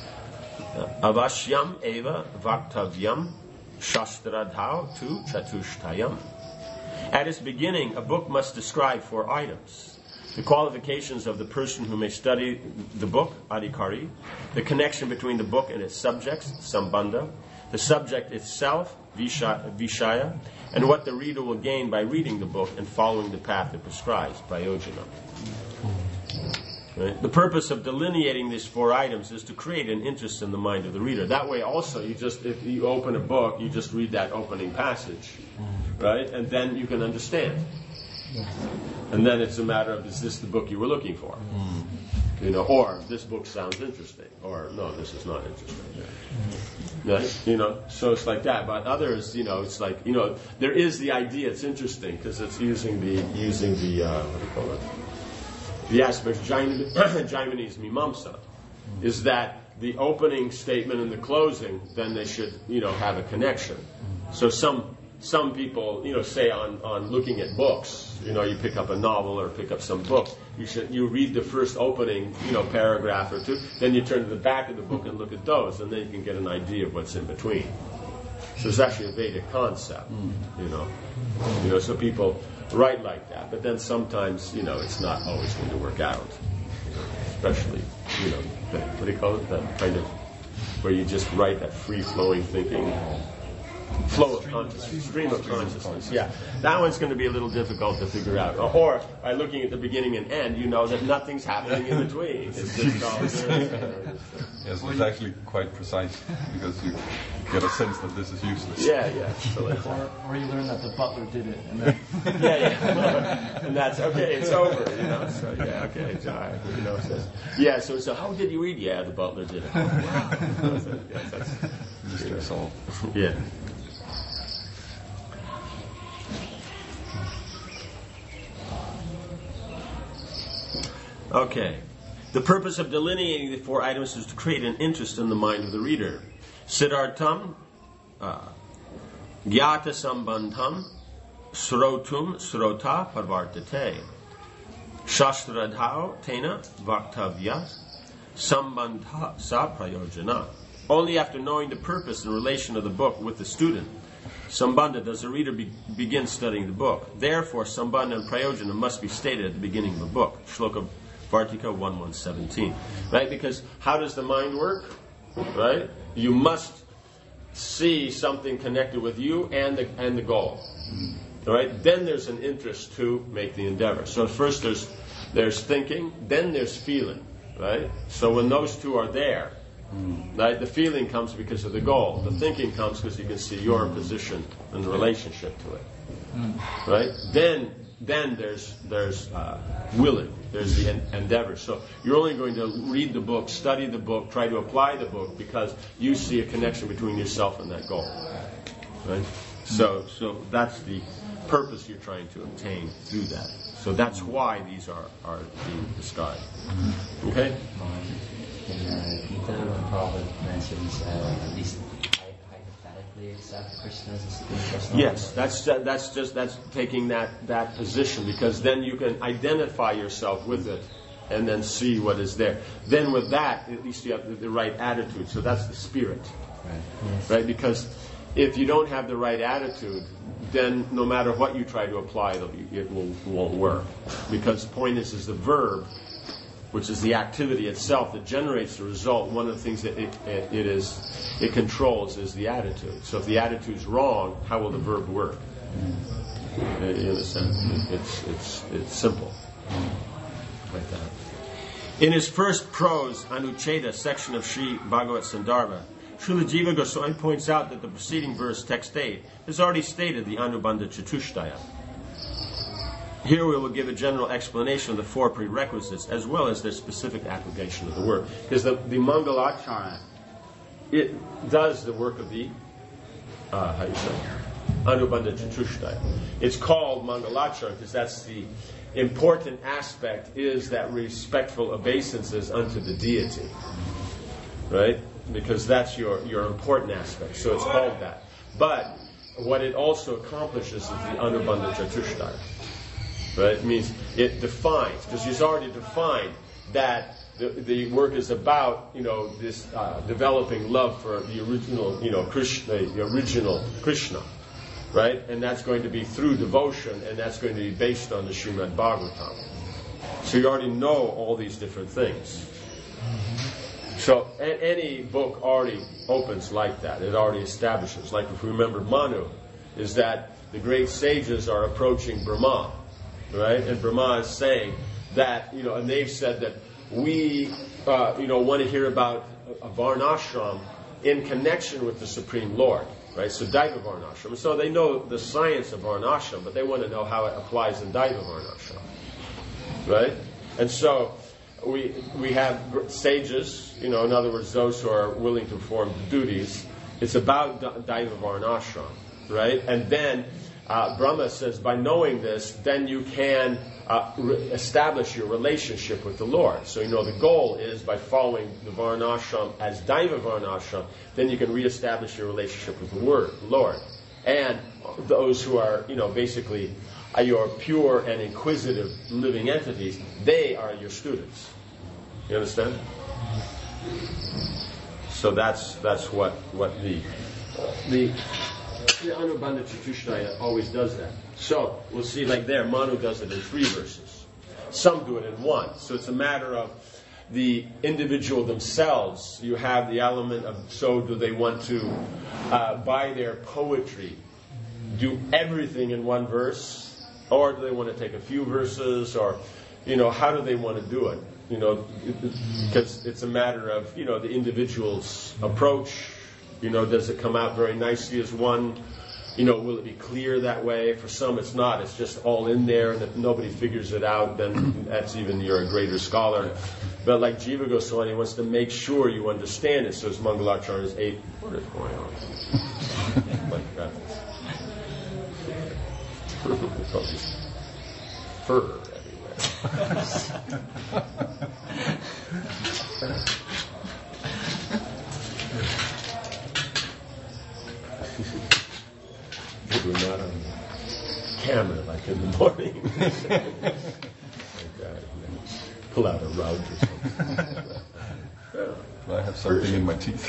Avashyam eva vaktavyam shastradhau tu chatushtayam. At its beginning, a book must describe 4 items. The qualifications of the person who may study the book, adhikari, the connection between the book and its subjects, sambandha, the subject itself, vishaya, and what the reader will gain by reading the book and following the path it prescribes, prayojana. Right? The purpose of delineating these 4 items is to create an interest in the mind of the reader. That way also, if you open a book, you just read that opening passage, right? And then you can understand. And then it's a matter of, is this the book you were looking for? Or this book sounds interesting, or no, this is not interesting. Right? So it's like that. But others, it's like, there is the idea it's interesting because it's using the what do you call it? The aspect of Jaiminese Mimamsa is that the opening statement and the closing, then they should, have a connection. So some people, say on looking at books, you pick up a novel or pick up some book, you read the first opening, paragraph or 2, then you turn to the back of the book and look at those, and then you can get an idea of what's in between. So it's actually a Vedic concept, so people write like that, but then sometimes, it's not always going to work out, especially, what do you call it, that kind of, where you just write that free-flowing thinking, flow of consciousness, stream of consciousness. Yeah, that one's going to be a little difficult to figure out. Or by looking at the beginning and end, you know that nothing's happening in between. It's just all there. Yes, it's actually quite precise because you get a sense that this is useless. Yeah. So or you learn that the butler did it, and then and that's okay. It's over. So yeah, okay. So how did you read? Yeah, the butler did it. That's Mystery solved. Yeah. Okay. The purpose of delineating the 4 items is to create an interest in the mind of the reader. Siddhartham, gyata sambandham, srotum srota parvartate. Shastradhau tena vaktavya, sambandha sa prayojana. Only after knowing the purpose and relation of the book with the student, sambandha, does the reader begin studying the book. Therefore, sambandha and prayojana must be stated at the beginning of the book. Shloka Vartika 1.1.17. Right? Because how does the mind work? Right? You must see something connected with you and the goal. Right? Then there's an interest to make the endeavor. So first there's thinking, then there's feeling. Right? So when those 2 are there, right, the feeling comes because of the goal. The thinking comes because you can see your position and the relationship to it. Right? Then there's willing. There's the endeavor. So you're only going to read the book, study the book, try to apply the book because you see a connection between yourself and that goal. Right? So that's the purpose you're trying to obtain through that. So that's why these are being described. Okay? In Gita, when Prabhupada mentions at least hypothetically accept Krishna as a supreme personality. Yes, that's taking that position because then you can identify yourself with it and then see what is there. Then with that, at least you have the right attitude. So that's the spirit, Right. Yes. right? Because if you don't have the right attitude, then no matter what you try to apply, it won't work. Because the point is the verb which is the activity itself that generates the result, one of the things that it controls is the attitude. So if the attitude's wrong, how will the verb work? In a sense, it's simple, like that. In his first prose Anucheda section of Sri Bhagavat Sandarbha, Srila Jiva Goswami points out that the preceding verse, text 8, has already stated the Anubandha Chatushtaya. Here we will give a general explanation of the 4 prerequisites as well as their specific application of the word. Because the Mangalacharana, it does the work of the, Anubandha Chatushtaya. It's called Mangalacharana because that's the important aspect, is that respectful obeisances unto the deity. Right? Because that's your important aspect. So it's called that. But what it also accomplishes is the Anubandha Chatushtaya. Right? It means it defines, because he's already defined that the work is about, this developing love for the original, Krishna, the original Krishna. Right? And that's going to be through devotion, and that's going to be based on the Srimad Bhagavatam. So you already know all these different things. So any book already opens like that. It already establishes. Like if we remember Manu, is that the great sages are approaching Brahma, right? And Brahma is saying that, and they've said that we, want to hear about a Varnashram in connection with the Supreme Lord, right? So Daiva Varnashram. So they know the science of Varnashram, but they want to know how it applies in Daiva Varnashram, right? And so we have sages, in other words, those who are willing to perform the duties. It's about Daiva Varnashram, right? And then Brahma says, by knowing this, then you can establish your relationship with the Lord. So, the goal is by following the Varnashram as Daiva Varnashram, then you can reestablish your relationship with the Lord. And those who are, basically your pure and inquisitive living entities, they are your students. You understand? So that's what the Anubandha Chatushtaya always does that. So we'll see, like there, Manu does it in 3 verses. Some do it in 1. So it's a matter of the individual themselves. You have the element of, so do they want to, by their poetry, do everything in 1 verse? Or do they want to take a few verses? Or, how do they want to do it? Because it's a matter of, the individual's approach. Does it come out very nicely as one? Will it be clear that way? For some it's not. It's just all in there, and if nobody figures it out, then that's you're a greater scholar. But like Jiva Goswami wants to make sure you understand it, so his Mangalacharana is 8. What is going on? Like that. Fur everywhere. We're not on camera like in the morning. Like that, pull out a rug or something. I have something in my teeth.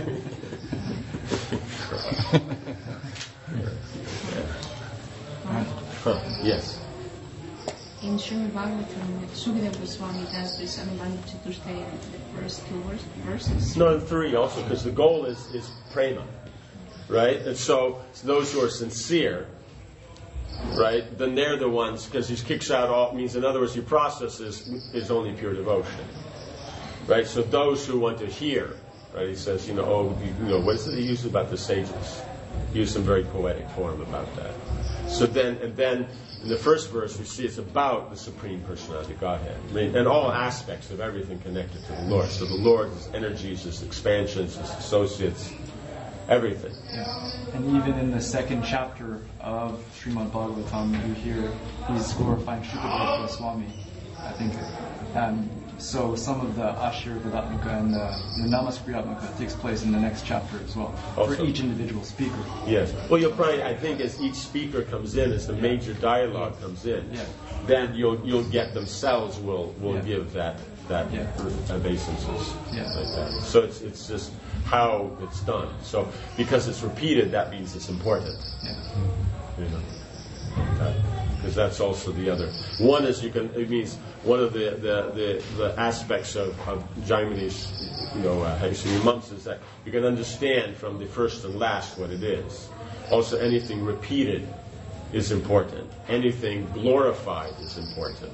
Yes. In Srimad Bhagavatam, Sukadeva Goswami does this Anubandha Chatushtaya in the first 2 verses. No, in 3 also, because the goal is prema, right? And so those who are sincere, right, then they're the ones, because he kicks out all, means in other words, your process is only pure devotion, right? So those who want to hear, right, he says, what is it he uses about the sages? He used some very poetic form about that. So then in the first verse we see it's about the Supreme Personality of Godhead, and all aspects of everything connected to the Lord. So the Lord, His energies, His expansions, His associates, everything. Yeah. And even in the 2nd chapter of Srimad Bhagavatam, you hear he's glorifying Shukadeva Goswami, I think. So some of the Ashirvadatmaka and the Namaskritatmaka takes place in the next chapter as well, also, for each individual speaker. Yes. Well, you'll probably, I think, as each speaker comes in, as the major dialogue comes in, then you'll get themselves will give that obeisances like that. So it's just how it's done. So because it's repeated, that means it's important. Yeah. Okay. because that's also the other. One is it means one of the aspects of Jaimini's, months is that you can understand from the first and last what it is. Also, anything repeated is important. Anything glorified is important.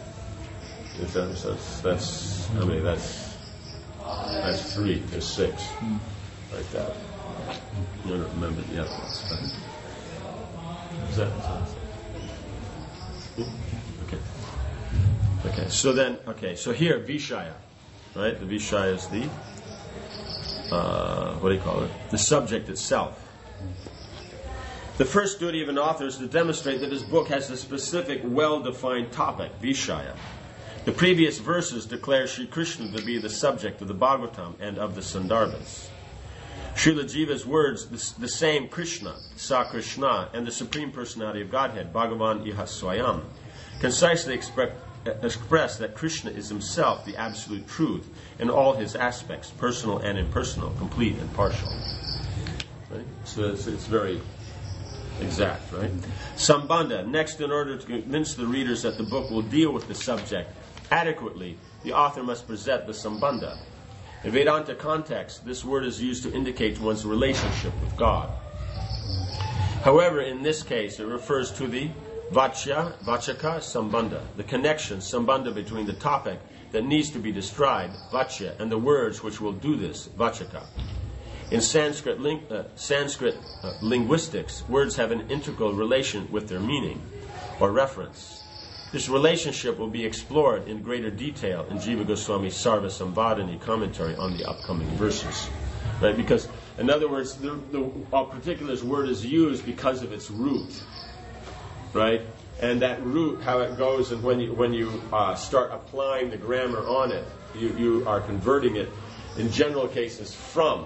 That's how many? That's 3. There's 6, like that. I don't remember the other ones. Is that? Okay. So here Vishaya, right? The Vishaya is the what do you call it? The subject itself. The first duty of an author is to demonstrate that his book has a specific, well-defined topic, Vishaya. The previous verses declare Sri Krishna to be the subject of the Bhagavatam and of the Sandarbhas. Srila Jiva's words, the same Krishna, Sa Krishna, and the Supreme Personality of Godhead, Bhagavan Iha Swayam, concisely express that Krishna is himself the absolute truth in all his aspects, personal and impersonal, complete and partial. Right? So it's very exact, right? Sambandha. Next, in order to convince the readers that the book will deal with the subject adequately, the author must present the Sambandha. In Vedanta context, this word is used to indicate one's relationship with God. However, in this case, it refers to the Vachaka Sambandha, the connection, Sambandha, between the topic that needs to be described, Vachya, and the words which will do this, Vachaka. In Sanskrit linguistics, words have an integral relation with their meaning or reference. This relationship will be explored in greater detail in Jiva Goswami's Sarva Samvadani commentary on the upcoming verses. Right? Because, in other words, a particular word is used because of its root. Right? And that root, how it goes, and when you start applying the grammar on it, you are converting it, in general cases, from.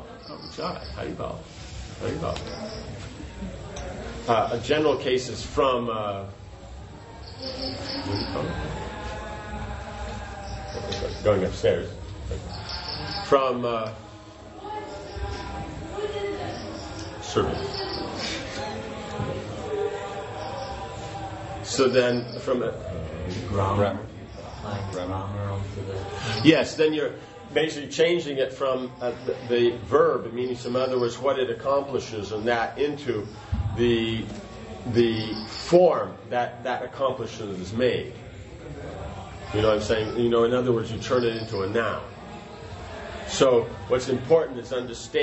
A general case is from. Going upstairs. From servant. So then, from grammar. Yes, then you're basically changing it from the verb, meaning, in other words, what it accomplishes, and that into the form that accomplishment is made. You know what I'm saying? In other words, you turn it into a noun. So what's important is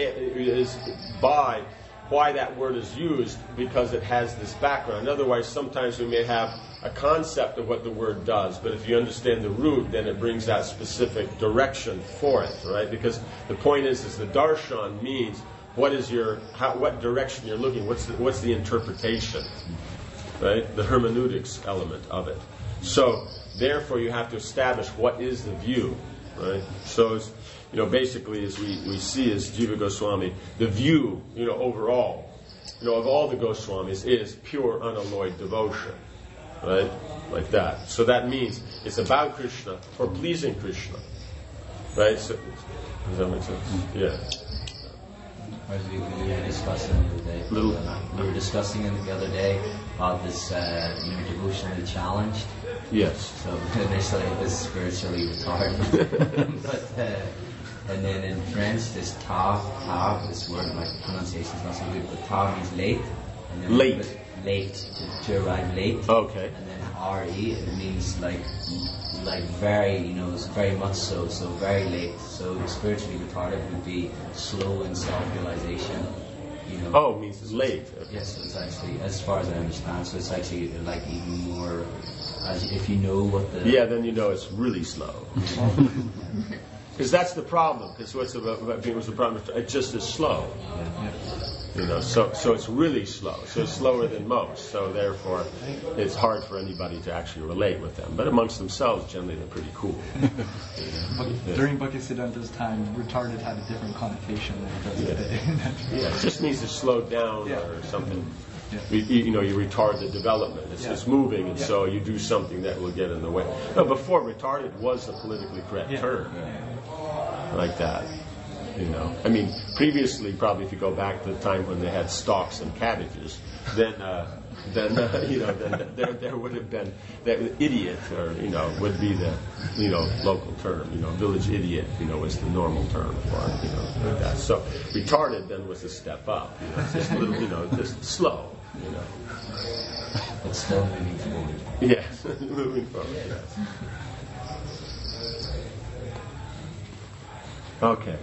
why that word is used, because it has this background. Otherwise, sometimes we may have a concept of what the word does, but if you understand the root, then it brings that specific direction for it, right? Because the point is the darshan means what direction you're looking, what's the interpretation, right? The hermeneutics element of it. So therefore, you have to establish what is the view, right? So it's, basically, as we see as Jiva Goswami, the view, overall, of all the Goswamis is pure, unalloyed devotion, right? Like that. So that means it's about Krishna for pleasing Krishna, right? So, does that make sense? Yeah. As we were discussing the other day about this, devotionally challenged. Yes. So initially it was spiritually retarded, but. And then in French, this ta, this word, my pronunciation is not so good, but ta means late. And then late, to arrive late. Okay. And then re, it means like very, it's very much so very late. So spiritually retarded would be slow in self-realization. Oh, it means it's late. Okay. Yes, so it's actually, as far as I understand, so it's actually like even more, as if you know what the... Yeah, then it's really slow. Because that's the problem. Because what's the problem? It just is slow. So it's really slow. So it's slower than most. So therefore, it's hard for anybody to actually relate with them. But amongst themselves, generally, they're pretty cool. During Bhaktisiddhanta's time, retarded had a different connotation than it does today. It just means to slow down or something. Yeah. You retard the development. It's moving, and so you do something that will get in the way. No, before, retarded was the politically correct term. Like that. I mean, previously, probably if you go back to the time when they had stalks and cabbages, then then then there would have been that idiot, or would be the local term. Village idiot, was the normal term for it. Like that. So retarded then was a step up. Just a little, just slow. But still moving forward. Yes, moving forward. Yes. Okay.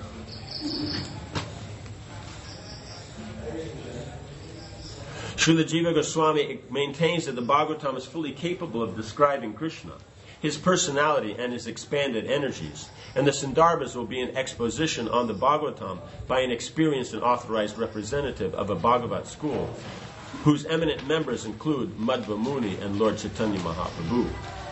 Srila Jiva Goswami maintains that the Bhagavatam is fully capable of describing Krishna, his personality and his expanded energies, and the Sandarbhas will be an exposition on the Bhagavatam by an experienced and authorized representative of a Bhagavat school, whose eminent members include Madhva Muni and Lord Chaitanya Mahaprabhu.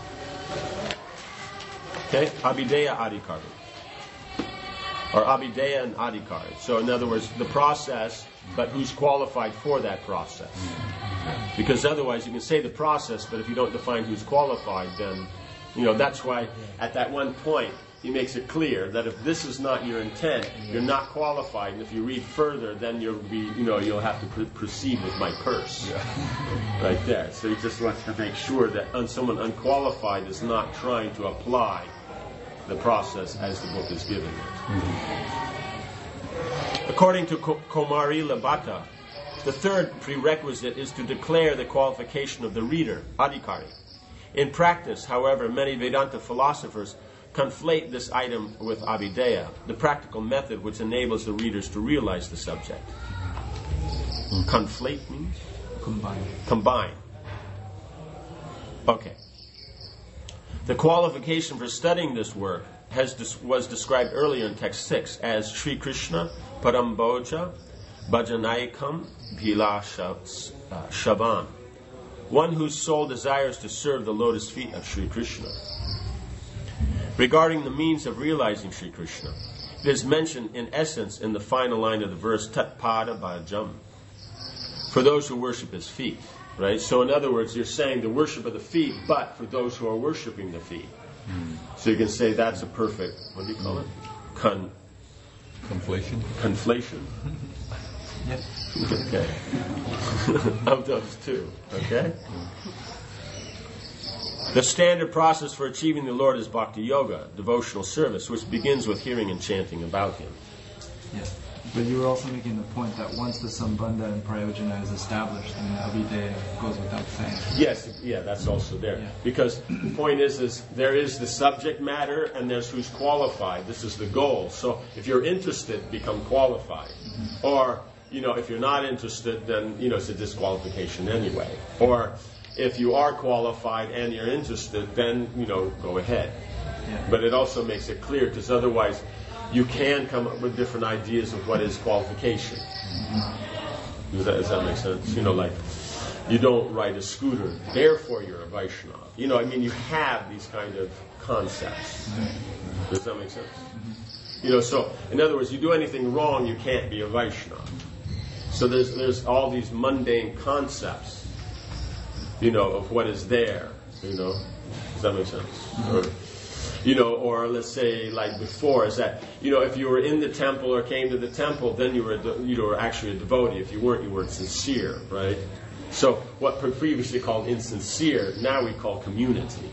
Okay, Abhideya Adhikari. Or Abhideya and Adhikari. So in other words, the process, but who's qualified for that process. Because otherwise you can say the process, but if you don't define who's qualified, then, that's why at that one point he makes it clear that if this is not your intent, you're not qualified. And if you read further, then you'll have to proceed with my curse. Right there. So he just wants to make sure that someone unqualified is not trying to apply the process as the book is giving it. According to Komari Labhata, the third prerequisite is to declare the qualification of the reader, Adhikari. In practice, however, many Vedanta philosophers conflate this item with Abhideya, the practical method which enables the readers to realize the subject. Conflate means? Combine. Okay. The qualification for studying this work was described earlier in text 6 as Sri Krishna Paramboja Bhajanayakam Bhila Shavan, one whose soul desires to serve the lotus feet of Sri Krishna. Regarding the means of realizing Sri Krishna, it is mentioned in essence in the final line of the verse Tat Pada Bhajam, for those who worship his feet. Right? So in other words, you're saying the worship of the feet, but for those who are worshiping the feet. So you can say that's a perfect, what do you call it? Conflation. Conflation? Yep. Okay. Of those two. Okay? The standard process for achieving the Lord is Bhakti Yoga, devotional service, which begins with hearing and chanting about him. Yes. But you were also making the point that once the Sambandha and Prayojana is established, then Abhideya goes without saying. Yes, that's also there. Yeah. Because the point is there is the subject matter and there's who's qualified. This is the goal. So if you're interested, become qualified. Mm-hmm. Or, if you're not interested, then, it's a disqualification anyway. Or if you are qualified and you're interested, then, go ahead. Yeah. But it also makes it clear, because otherwise you can come up with different ideas of what is qualification. Mm-hmm. Does that make sense? Like, you don't ride a scooter, therefore you're a Vaishnava. You have these kind of concepts. Mm-hmm. Does that make sense? Mm-hmm. So, in other words, you do anything wrong, you can't be a Vaishnava. So there's all these mundane concepts, of what is there, Does that make sense? Mm-hmm. Or let's say, like before, is that, if you were in the temple or came to the temple, then you were actually a devotee. If you weren't sincere, right? So what previously called insincere, now we call community.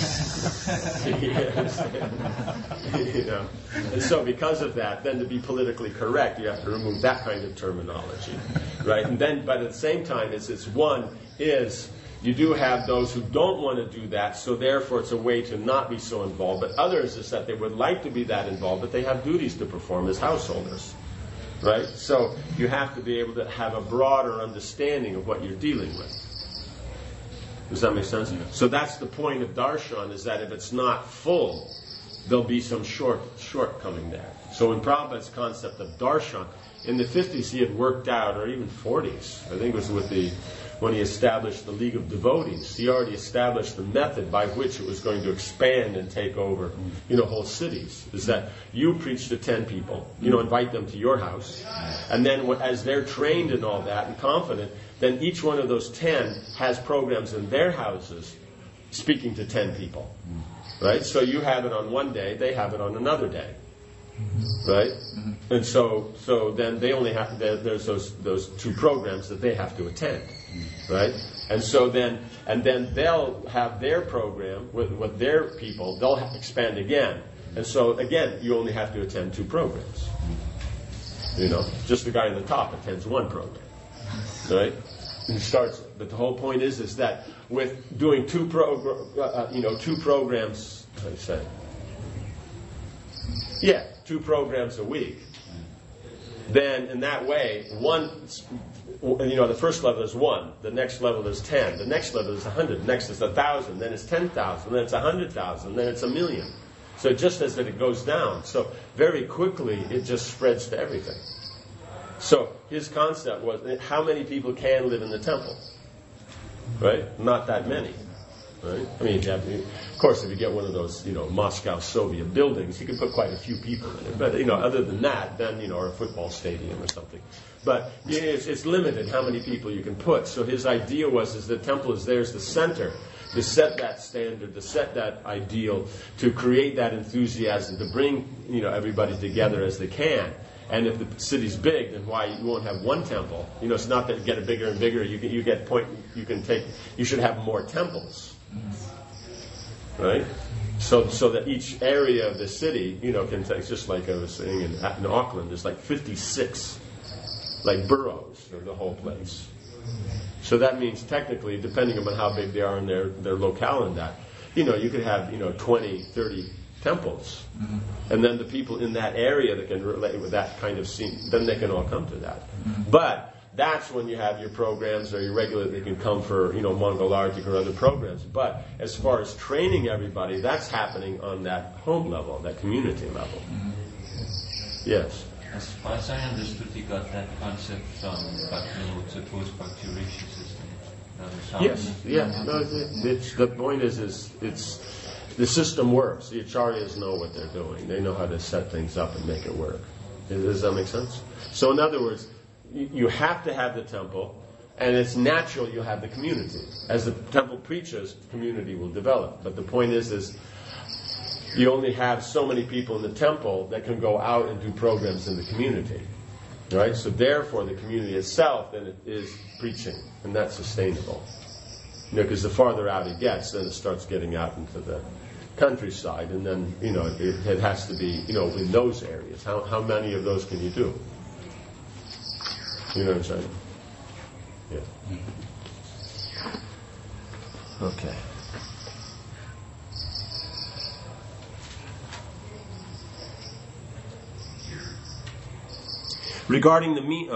And so because of that, then to be politically correct, you have to remove that kind of terminology, right? And then, but at the same time, you do have those who don't want to do that, so therefore it's a way to not be so involved. But others is that they would like to be that involved, but they have duties to perform as householders. Right? So you have to be able to have a broader understanding of what you're dealing with. Does that make sense? Yeah. So that's the point of darshan, is that if it's not full, there'll be some shortcoming there. So in Prabhupada's concept of darshan, in the 50s he had worked out, or even 40s, I think it was when he established the League of Devotees, he already established the method by which it was going to expand and take over, whole cities. Is that you preach to 10 people, invite them to your house, and then as they're trained in all that and confident, then each one of those 10 has programs in their houses speaking to 10 people. Right? So you have it on one day, they have it on another day. Right? And so then they only have, there's those two programs that they have to attend. right? And so then they'll have their program with their people. They'll expand again, and so again, you only have to attend 2 programs. Just the guy on the top attends 1 program, right? And starts. But the whole point is that with doing 2 programs. How do you say? Yeah, 2 programs a week. Then in that way, the first level is 1, the next level is 10, the next level is 100, the next is 1,000, then it's 10,000, then it's 100,000, then it's 1,000,000. So just as it goes down, so very quickly it just spreads to everything. So his concept was, how many people can live in the temple? Right? Not that many. Right? I mean, of course, if you get one of those, Moscow Soviet buildings, you can put quite a few people in it. But, other than that, then, or a football stadium or something. But it's limited how many people you can put. So his idea is the temple is there's the center to set that standard, to set that ideal, to create that enthusiasm, to bring, everybody together as they can. And if the city's big, then why you won't have 1 temple? It's not that you get it bigger and bigger. You should have more temples. Right? So that each area of the city, can take, just like I was saying in Auckland, there's like 56 boroughs of the whole place. So that means technically, depending on how big they are in their locale and that, you could have, 20, 30 temples. Mm-hmm. And then the people in that area that can relate with that kind of scene, then they can all come to that. Mm-hmm. But that's when you have your programs or your regular, they can come for, Mongol Arctic or other programs. But as far as training everybody, that's happening on that home level, that community level. Mm-hmm. Yes? As far as I understood, he got that concept from Bhakti Bhakti Rishi system. Yes, yeah. No, the point is it's the system works. The acharyas know what they're doing. They know how to set things up and make it work. Does that make sense? So in other words, you have to have the temple, and it's natural you have the community. As the temple preaches, the community will develop. But the point is you only have so many people in the temple that can go out and do programs in the community. Right? So therefore, the community itself, then it is preaching, and that's sustainable. Because the farther out it gets, then it starts getting out into the countryside, and then, it has to be, in those areas. How many of those can you do? You know what I'm saying? Yeah. Okay. Regarding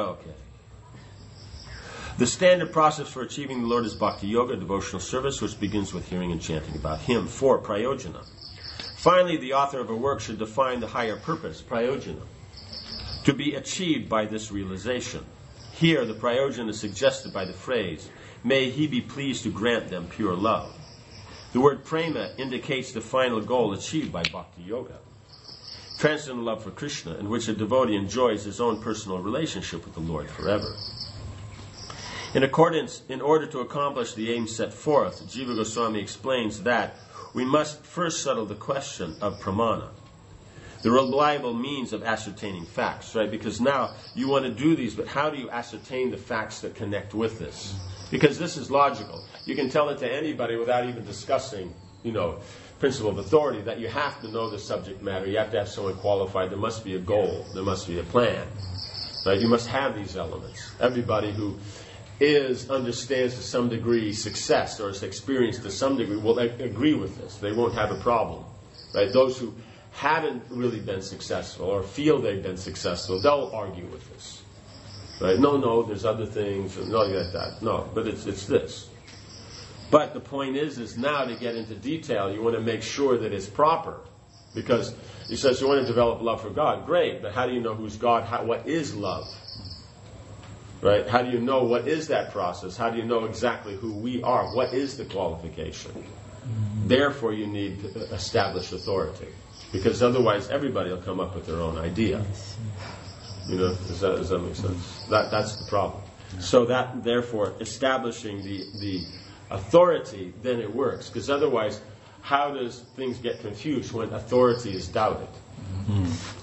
the standard process for achieving the Lord is bhakti yoga, devotional service, which begins with hearing and chanting about Him. 4. Prayojana. Finally, the author of a work should define the higher purpose, prayojana, to be achieved by this realization. Here, the prayojana is suggested by the phrase, "May He be pleased to grant them pure love." The word prema indicates the final goal achieved by bhakti yoga, transcendental love for Krishna, in which a devotee enjoys his own personal relationship with the Lord forever. In order to accomplish the aim set forth, Jiva Goswami explains that we must first settle the question of pramana, the reliable means of ascertaining facts, right? Because now you want to do these, but how do you ascertain the facts that connect with this? Because this is logical. You can tell it to anybody without even discussing, principle of authority, that you have to know the subject matter. You have to have someone qualified. There must be a goal. There must be a plan. Right? You must have these elements. Everybody who understands to some degree success or has experienced to some degree will agree with this. They won't have a problem. Right? Those who haven't really been successful or feel they've been successful, they'll argue with this. Right? No, there's other things, or nothing like that. No, but it's this. But the point is now to get into detail, you want to make sure that it's proper. Because he says you want to develop love for God. Great, but how do you know who's God? What is love? Right? How do you know what is that process? How do you know exactly who we are? What is the qualification? Therefore, you need to establish authority. Because otherwise, everybody will come up with their own idea. Does that make sense? That's the problem. So that, therefore, establishing the authority, then it works. Because otherwise, how does things get confused when authority is doubted? Mm-hmm.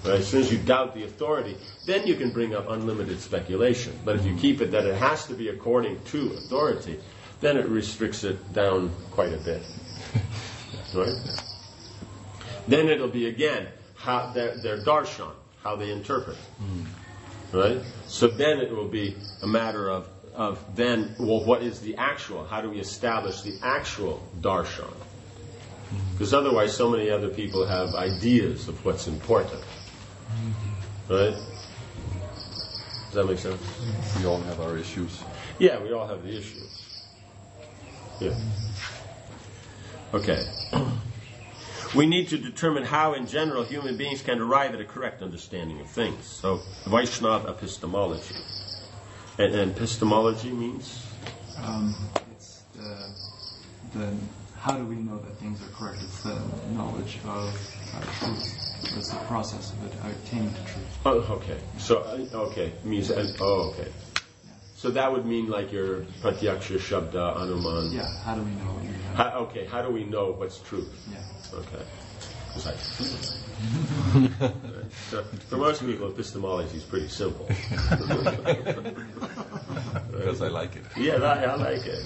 Right? As soon as you doubt the authority, then you can bring up unlimited speculation. But if you keep it that it has to be according to authority, then it restricts it down quite a bit. Right? Then it'll be again how their darshan, how they interpret. Right? So then it will be a matter of then, well, what is the actual? How do we establish the actual darshan? Because otherwise so many other people have ideas of what's important. Right? Does that make sense? We all have our issues. Yeah, we all have the issues. Yeah. Okay. We need to determine how, in general, human beings can arrive at a correct understanding of things. So, Vaishnava epistemology. And epistemology means? It's the how do we know that things are correct? It's the knowledge of truth. It's the process of it, attaining to truth. Oh, okay. So, okay. Means, okay. So that would mean like your pratyaksha, shabda, anuman. Yeah, how do we know what you have? Okay, how do we know what's truth? Yeah. Okay. So, for most people, epistemology is pretty simple. Because I like it. Yeah, I like it.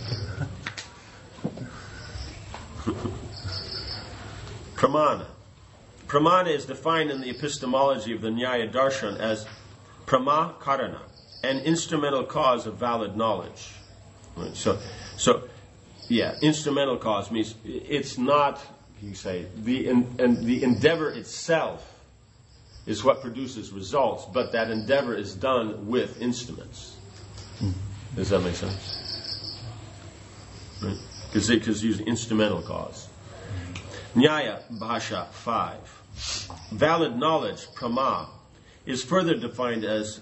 Pramana. Pramana is defined in the epistemology of the Nyaya Darshan as prama karana, an instrumental cause of valid knowledge. Right? So, instrumental cause means it's not, you say, the endeavor itself is what produces results, but that endeavor is done with instruments. Does that make sense? Right? Because using instrumental cause. Nyaya Bhasha 5. Valid knowledge, prama, is further defined as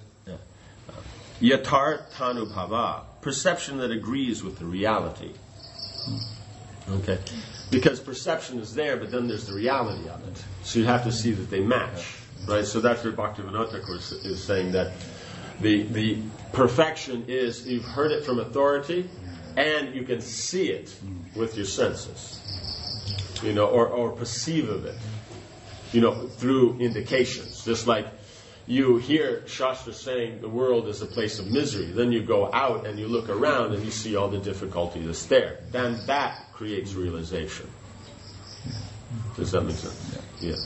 yatarthanubhava, perception that agrees with the reality. Okay? Because perception is there, but then there's the reality of it. So you have to see that they match. Right? So that's where Bhaktivinoda Thakur is saying that the perfection is you've heard it from authority and you can see it with your senses. Or perceive of it, through indications. Just like you hear Shastra saying the world is a place of misery, then you go out and you look around and you see all the difficulty that's there. Then that creates realization. Does that make sense? Yeah.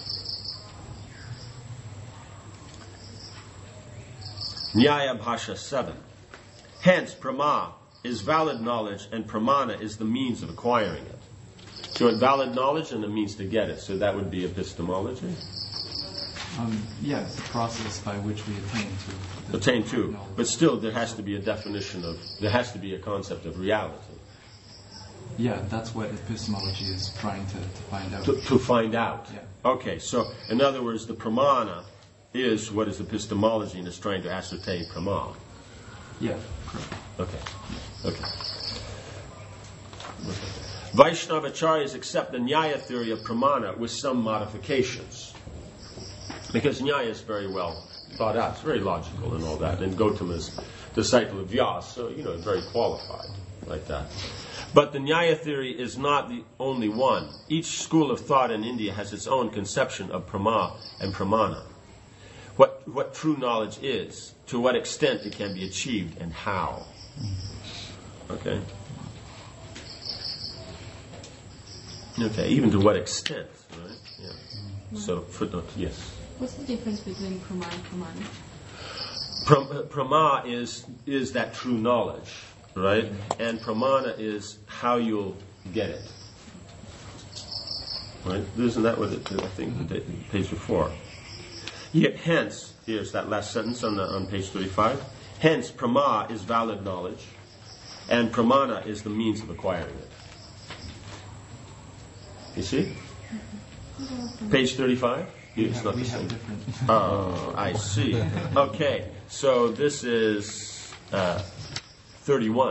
Nyaya Bhasha 7. Hence, prama is valid knowledge and pramana is the means of acquiring it. So you want valid knowledge and a means to get it. So that would be epistemology? It's the process by which we attain to. Knowledge. But still there has to be a definition there has to be a concept of reality. Yeah, that's what epistemology is trying to find out. To find out. Yeah. Okay, so in other words, the pramana is what is epistemology and is trying to ascertain prama. Yeah, correct. Okay. Vaishnavacharyas accept the Nyaya theory of pramana with some modifications. Because Nyaya is very well thought out. It's very logical and all that. And Gautama's disciple of Vyasa, so, very qualified like that. But the Nyaya theory is not the only one. Each school of thought in India has its own conception of prama and pramana. What true knowledge is, to what extent it can be achieved, and how. Okay? Okay, even to what extent, right? Yeah. So, footnote, yes. What's the difference between prama and pramana? Prama is that true knowledge, right? And pramana is how you'll get it. Right? Isn't that what I think the page before? Yet hence, here's that last sentence on page 35. Hence, prama is valid knowledge, and pramana is the means of acquiring it. You see? Page 35? It's not the same. Oh, I see. Okay, so this is 31.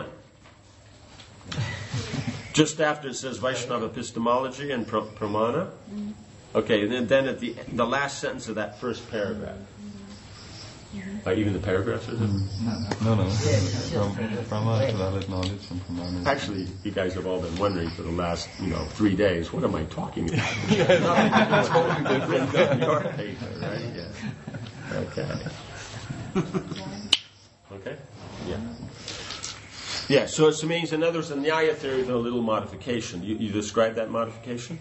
Just after it says Vaishnava epistemology and pramana. Okay, and then at the last sentence of that first paragraph. Even the paragraphs are there? No. From valid knowledge and pramana. Actually, you guys have all been wondering for the last, 3 days, what am I talking about? It's totally different than your paper, right? Yeah. Okay. Okay? Yeah. Yeah, so it means, in other words, the Nyaya theory is a little modification. You describe that modification?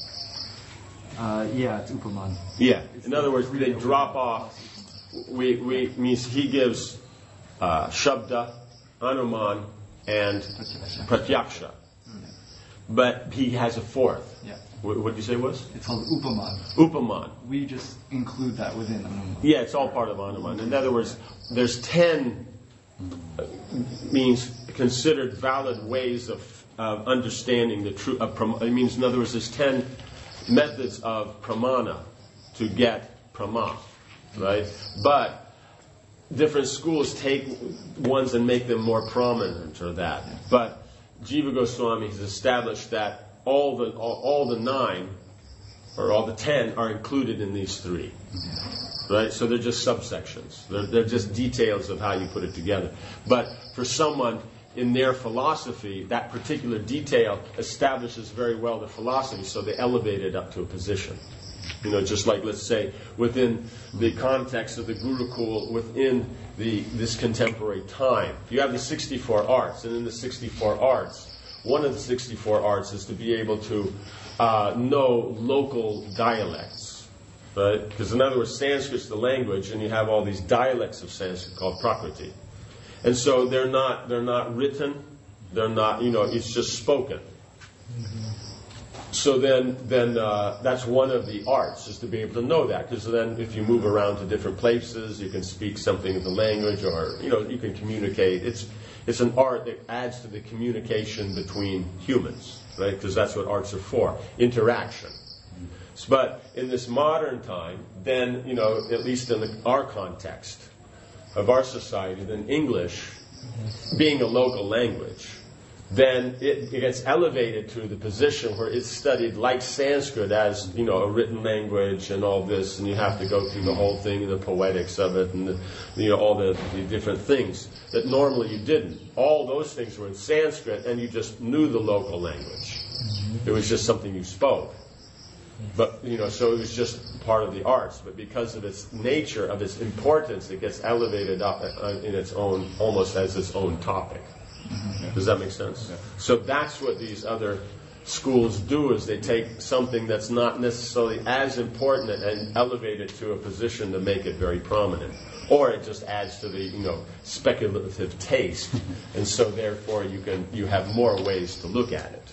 Yeah, it's Upaman. Yeah. In other words, they drop off. Means he gives Shabda, Anuman, and Pratyaksha. But he has a fourth. Yeah. What did you say it was? It's called Upaman. Upaman. We just include that within Anuman. Yeah, it's all part of Anuman. In other words, there's 10 means considered valid ways of understanding the truth. It means, in other words, there's 10 methods of pramana to get prama, right? But different schools take ones and make them more prominent, or that. But Jiva Goswami has established that all the 9 or all the 10 are included in these 3. Right? So they're just subsections. They're just details of how you put it together. But for someone in their philosophy, that particular detail establishes very well the philosophy, so they elevate it up to a position. Just like, let's say, within the context of the Gurukul, within this contemporary time, you have the 64 arts, and in the 64 arts, one of the 64 arts is to be able to know local dialects. Right? Because in other words, Sanskrit's the language, and you have all these dialects of Sanskrit called Prakriti. And so they're not written, they're not, it's just spoken. So then that's one of the arts, is to be able to know that. Because then if you move around to different places, you can speak something in the language, or, you can communicate. It's an art that adds to the communication between humans, right? Because that's what arts are for, interaction. But in this modern time, then, at least in our context of our society, then English, being a local language, then it gets elevated to the position where it's studied like Sanskrit as, a written language and all this, and you have to go through the whole thing and the poetics of it and, all the different things that normally you didn't. All those things were in Sanskrit, and you just knew the local language. It was just something you spoke. But, so it was just part of the arts. But because of its nature, of its importance, it gets elevated up in its own, almost as its own topic. Does that make sense? Yeah. So that's what these other schools do, is they take something that's not necessarily as important and elevate it to a position to make it very prominent. Or it just adds to the, speculative taste. And so therefore you have more ways to look at it.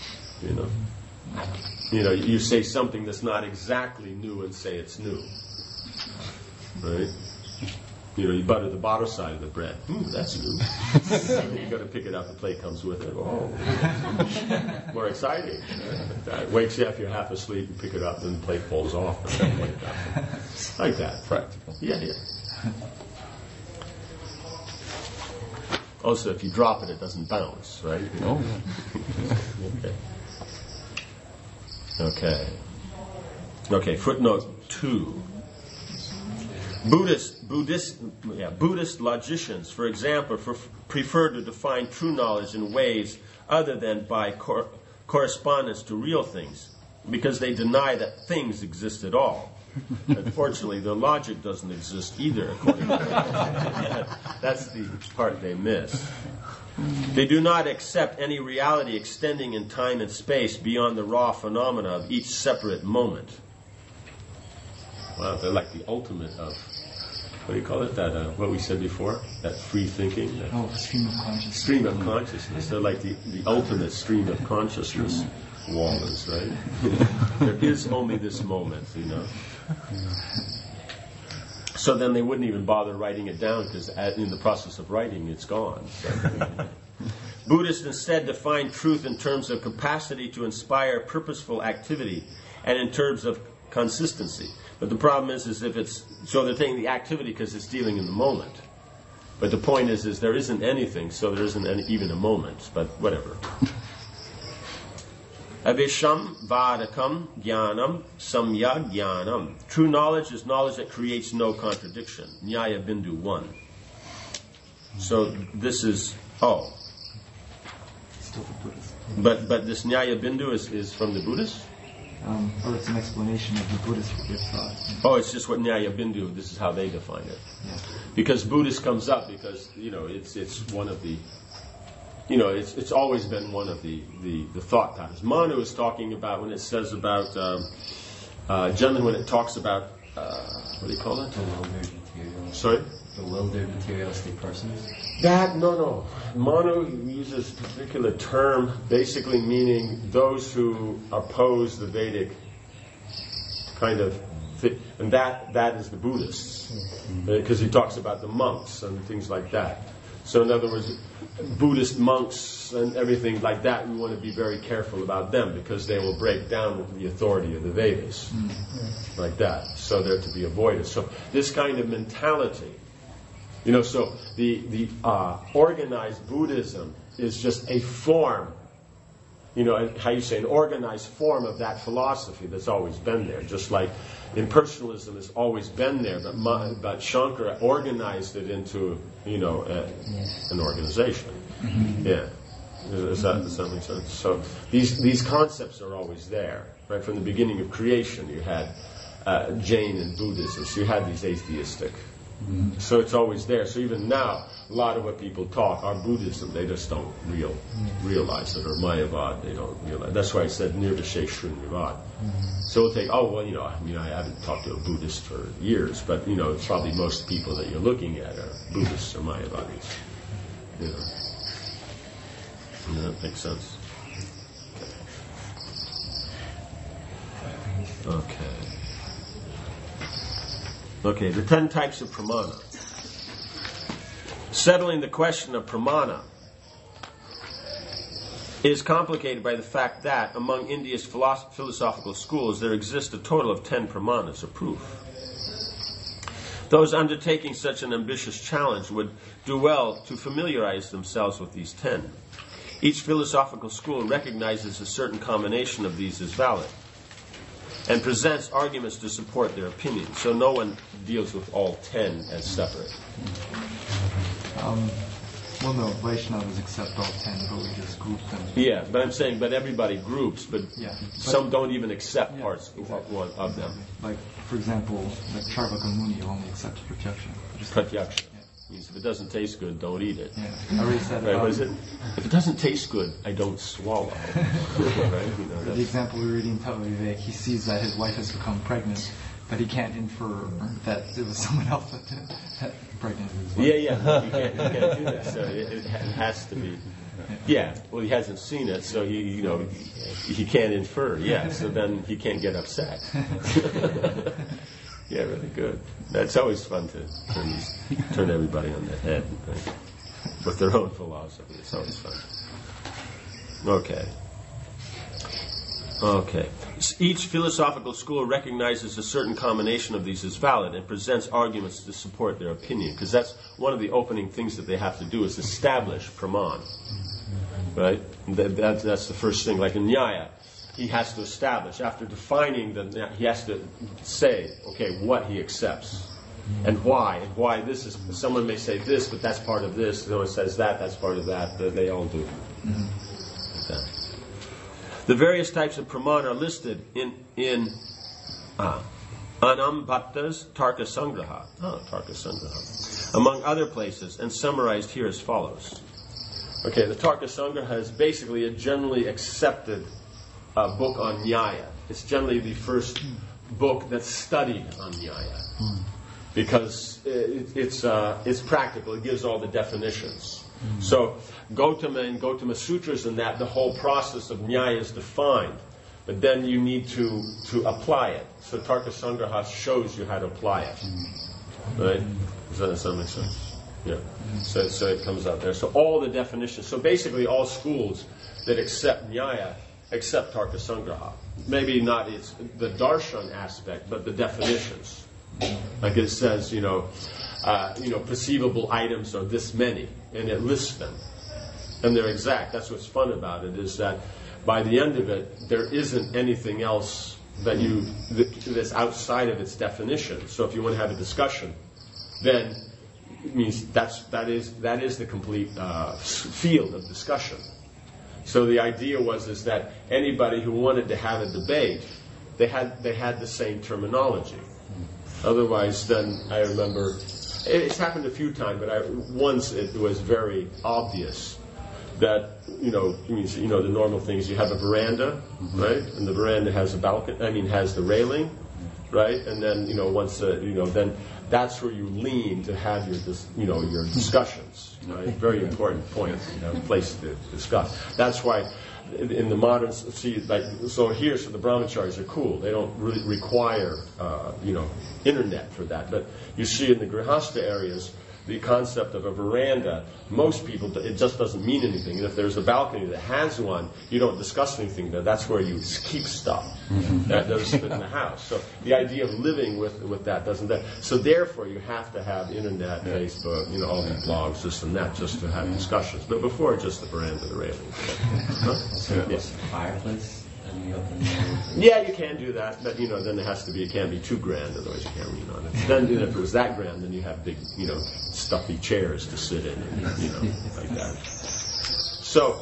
You say something that's not exactly new and say it's new. Right? You butter the bottom side of the bread. That's new. You got to pick it up, the plate comes with it. Oh, more exciting. That wakes you up, you're half asleep, you pick it up, then the plate falls off. Or something like that. Like that. Practical. Yeah. Also, if you drop it, it doesn't bounce, right? No. Okay, footnote 2. Buddhist logicians, for example, prefer to define true knowledge in ways other than by correspondence to real things, because they deny that things exist at all. Unfortunately, their logic doesn't exist either, according to them. That's the part they miss. They do not accept any reality extending in time and space beyond the raw phenomena of each separate moment. Wow, they're like the ultimate of, what do you call it? That what we said before? That free thinking? Stream of consciousness. Stream of consciousness. They're like the ultimate stream of consciousness. Wallace, right? There is only this moment, So then they wouldn't even bother writing it down, because in the process of writing, it's gone. So. Buddhists instead define truth in terms of capacity to inspire purposeful activity and in terms of consistency. But the problem is if it's, so they're taking the activity because it's dealing in the moment. But the point is there isn't anything, so there isn't even a moment, but whatever. Avisham vadakam jnanam samya jnanam. True knowledge is knowledge that creates no contradiction. Nyaya Bindu 1. So this is, Still the Buddhist. But this Nyaya Bindu is from the Buddhists? or it's an explanation of the Buddhist thought. Oh, it's just what Nyaya Bindu, this is how they define it. Yeah. Because Buddhist comes up because, it's one of the, it's always been one of the thought patterns. Manu is talking about, when it says about, generally when it talks about, what do you call it? Bewildered materials. Sorry? Bewildered materialistic persons. No. Manu uses a particular term, basically meaning those who oppose the Vedic kind of, and that is the Buddhists, because he talks about the monks and things like that. So in other words, Buddhist monks and everything like that, we want to be very careful about them because they will break down the authority of the Vedas, like that. So they're to be avoided. So this kind of mentality, so the organized Buddhism is just a form, how you say, an organized form of that philosophy that's always been there. Just like impersonalism has always been there, but Shankara organized it into, an organization. Yeah. Does that make sense? So these concepts are always there, right? From the beginning of creation, you had Jain and Buddhism. So you had these atheistic. So it's always there. So even now, a lot of what people talk are Buddhism. They just don't realize it, or Mayavad. They don't realize. That's why I said Nirvishesh Shunyavad. So we'll think, I haven't talked to a Buddhist for years, but probably most people that you're looking at are Buddhists or Mayavadis. That makes sense. Okay, the 10 types of pramana. Settling the question of pramana is complicated by the fact that among India's philosophical schools there exist a total of 10 pramanas, or proof. Those undertaking such an ambitious challenge would do well to familiarize themselves with these 10. Each philosophical school recognizes a certain combination of these as valid and presents arguments to support their opinion. So no one deals with all 10 as separate. No, Vaishnavas accept all 10, but we just group them. Yeah, but I'm saying, everybody groups, but some don't even accept parts of them. Like, for example, the Charvaka Muni only accepts Pratyaksha. Pratyaksha. Means if it doesn't taste good, don't eat it. Yeah, I already said right, what is it? If it doesn't taste good, I don't swallow. Right? The example we read in Tava Vivek, he sees that his wife has become pregnant, but he can't infer that it was someone else that pregnant his wife. Yeah, he can't do that. So it has to be. Yeah, well, he hasn't seen it, so he can't infer. Yeah, so then he can't get upset. Yeah, really good. That's always fun to turn everybody on their head, right? With their own philosophy. It's always fun. Okay. Each philosophical school recognizes a certain combination of these as valid and presents arguments to support their opinion, because that's one of the opening things that they have to do is establish praman. Right? That's the first thing. Like in Nyaya, he has to establish, after defining he has to say, what he accepts and why this is. Someone may say this, but that's part of this. Someone says that's part of that. They all do. Like that. The various types of praman are listed in Anam Bhatta's Tarka Sangraha, among other places, and summarized here as follows. Okay, the Tarka Sangraha is basically a generally accepted book on Nyaya. It's generally the first book that's studied on Nyaya because it's practical. It gives all the definitions. So Gautama and Gautama Sutras and that, the whole process of Nyaya is defined, but then you need to apply it. So Tarka Sangraha shows you how to apply it. Right? Does that make sense? Yeah. So it comes out there. So all the definitions. So basically all schools that accept Nyaya accept Tarka Sangraha. Maybe not it's the darshan aspect, but the definitions. Like it says, perceivable items are this many, and it lists them. And they're exact. That's what's fun about it, is that by the end of it, there isn't anything else that's outside of its definition. So if you want to have a discussion, then it means that is the complete field of discussion. So the idea is that anybody who wanted to have a debate they had the same terminology. Otherwise, then I remember it's happened a few times, but once it was very obvious that the normal things. You have a veranda, right, and the veranda has a balcony. Has the railing, right, and then once then that's where you lean to have your discussions. Right, very important point, place to discuss. That's why. In the modern, so the brahmacharis are cool. They don't really require, internet for that. But you see in the grihastha areas, the concept of a veranda, most people, it just doesn't mean anything. And if there's a balcony that has one, you don't discuss anything there. That's where you keep stuff. That doesn't fit in the house. So the idea of living with that doesn't. So therefore, you have to have internet, Facebook, all these blogs, this and that, just to have discussions. But before, just the veranda, the railing. Yes. Fireplace. Yeah, you can do that, but then it can't be too grand, otherwise you can't lean on it. Then if it was that grand, then you have big, stuffy chairs to sit in, and, like that. So,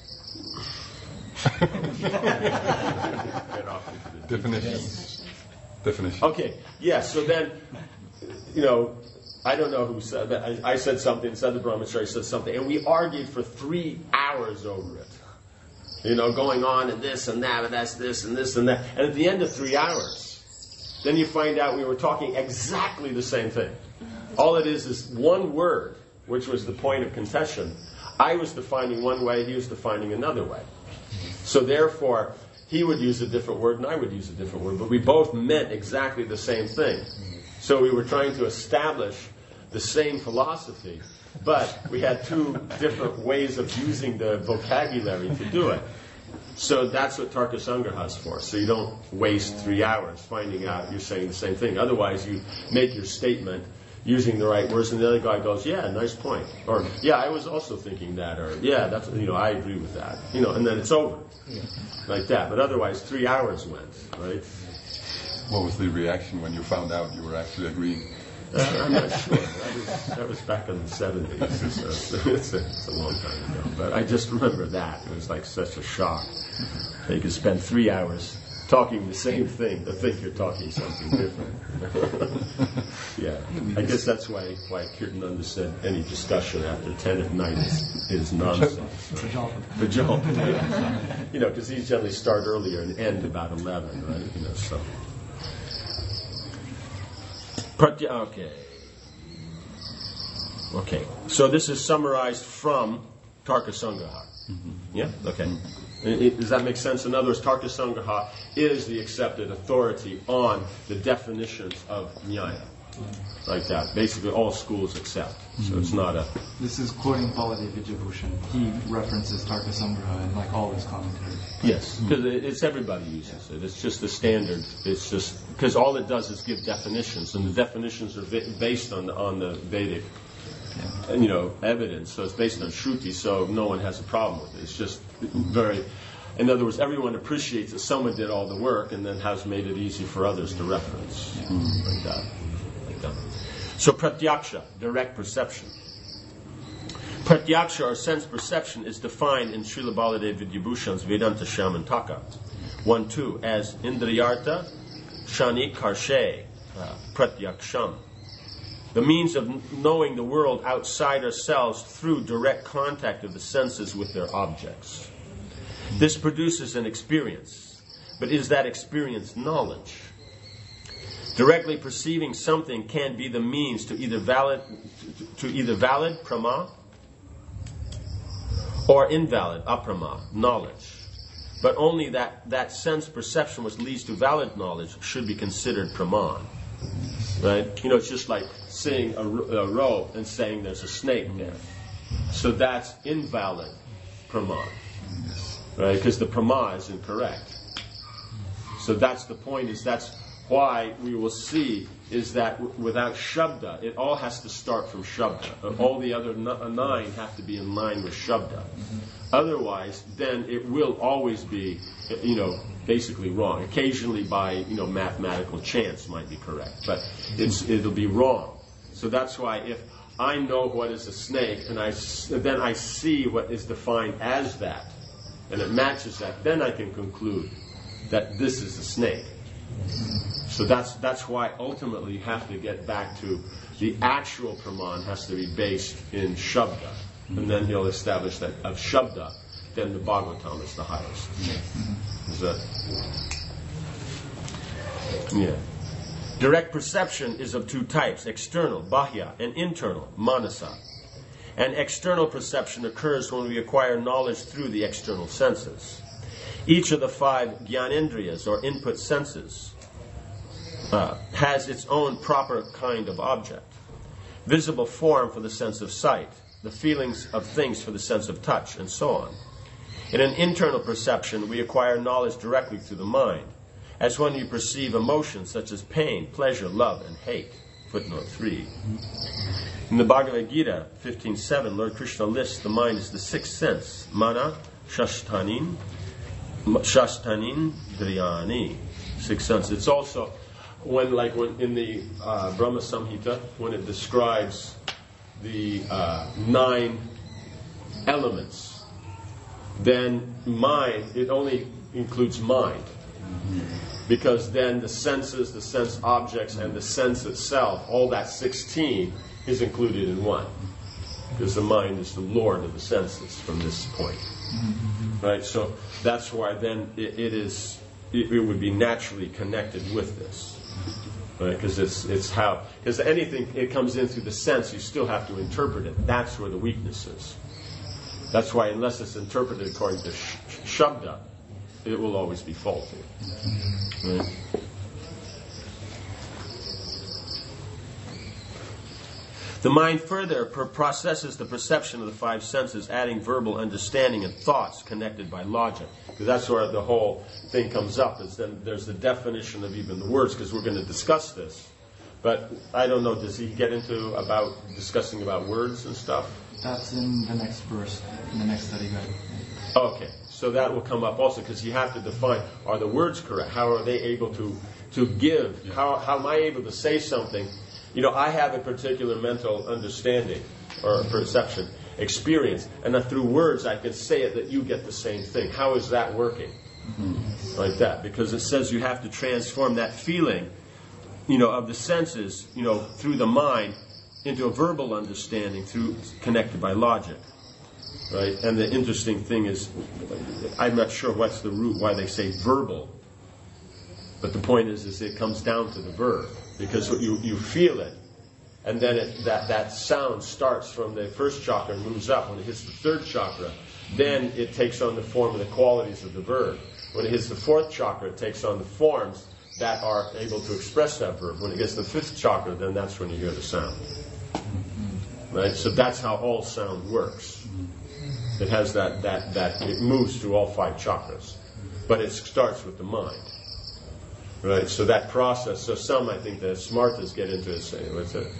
Definition. Okay, yeah. So then, I don't know who said, but I said something. Said the brahmachari said something, and we argued for 3 hours over it. Going on and this and that, and that's this and this and that. And at the end of 3 hours, then you find out we were talking exactly the same thing. All it is one word, which was the point of contention. I was defining one way, he was defining another way. So therefore, he would use a different word and I would use a different word, but we both meant exactly the same thing. So we were trying to establish the same philosophy, but we had 2 different ways of using the vocabulary to do it. So that's what Tarka Sangraha is for. So you don't waste 3 hours finding out you're saying the same thing. Otherwise, you make your statement using the right words, and the other guy goes, "Yeah, nice point," or "Yeah, I was also thinking that," or "Yeah, that's I agree with that," and then it's over, like that. But otherwise, 3 hours went, right? What was the reaction when you found out you were actually agreeing? I'm not sure. That was back in the 70s. So it's a long time ago. But I just remember that. It was like such a shock. You could spend 3 hours talking the same thing, but think you're talking something different. Yeah. I guess that's why Kirtananda said any discussion after 10 at night is nonsense. Vajal. Because these generally start earlier and end about 11, right? So. Okay. So this is summarized from Tarka Sangraha. Yeah? Okay. Does that make sense? In other words, Tarka Sangraha is the accepted authority on the definitions of Nyaya. Like that. Basically, all schools accept. So it's not a... This is quoting Baladev Vijayabhushan. He references Tarka Sangraha in all his commentaries. Yes, because everybody uses it. It's just the standard. It's just... Because all it does is give definitions, and the definitions are based on the Vedic evidence. So it's based on Shruti, so no one has a problem with it. It's just very... In other words, everyone appreciates that someone did all the work and then has made it easy for others to reference. Like that. So pratyaksha, direct perception. Pratyaksha, or sense perception, is defined in Srila Baladev Vidyabhushan's Vedanta Shamantaka 1-2 as Indriyartha Shani Karshe Pratyaksham. The means of knowing the world outside ourselves through direct contact of the senses with their objects. This produces an experience, but is that experience knowledge? Directly perceiving something can be the means to either valid prama or invalid aprama, knowledge. But only that sense perception which leads to valid knowledge should be considered praman. Right? It's just like seeing a rope and saying there's a snake there. So that's invalid praman. Right? Because the prama is incorrect. So that's the point, that's why we will see is that without Shabda, it all has to start from Shabda. All the other 9 have to be in line with Shabda. Otherwise, then it will always be, basically wrong. Occasionally by, mathematical chance might be correct, but it'll be wrong. So that's why if I know what is a snake and then I see what is defined as that, and it matches that, then I can conclude that this is a snake. So that's why ultimately you have to get back to the actual Praman has to be based in Shabda. And then he'll establish that of Shabda, then the Bhagavatam is the highest. Is that? Yeah. Direct perception is of two types, external, bahya, and internal, manasa. And external perception occurs when we acquire knowledge through the external senses. Each of the 5 Gyanendriyas, or input senses, has its own proper kind of object. Visible form for the sense of sight, the feelings of things for the sense of touch, and so on. In an internal perception, we acquire knowledge directly through the mind, as when you perceive emotions such as pain, pleasure, love, and hate. Footnote 3. In the Bhagavad Gita 15.7, Lord Krishna lists the mind as the 6th sense, mana, shashtanin, driyani, 6 senses. It's also when in the Brahma Samhita, when it describes the 9 elements, then mind, it only includes mind. Because then the senses, the sense objects, and the sense itself, all that 16 is included in one. Because the mind is the lord of the senses from this point. Right? So that's why then it would be naturally connected with this. Right? Because because anything, it comes in through the sense, you still have to interpret it. That's where the weakness is. That's why unless it's interpreted according to Shabda, it will always be faulty. Right? The mind further processes the perception of the 5 senses, adding verbal understanding and thoughts connected by logic. Because that's where the whole thing comes up, is then there's the definition of even the words, because we're going to discuss this. But I don't know, does he get into discussing about words and stuff? That's in the next verse, in the next study guide. Okay, so that will come up also, because you have to define, are the words correct? How are they able to give? Yeah. How am I able to say something? I have a particular mental understanding or perception, experience, and through words I can say it that you get the same thing. How is that working? Mm-hmm. Like that, because it says you have to transform that feeling, of the senses, through the mind into a verbal understanding connected by logic. Right? And the interesting thing is, I'm not sure what's the root, why they say verbal. But the point is it comes down to the verb. Because you feel it. And then that sound starts from the first chakra and moves up. When it hits the 3rd chakra, then it takes on the form of the qualities of the verb. When it hits the 4th chakra, it takes on the forms that are able to express that verb. When it gets to the 5th chakra, then that's when you hear the sound. Right? So that's how all sound works. It has that it moves through all 5 chakras. But it starts with the mind. Right, so that process, some, I think, the smartas get into it saying, what's it?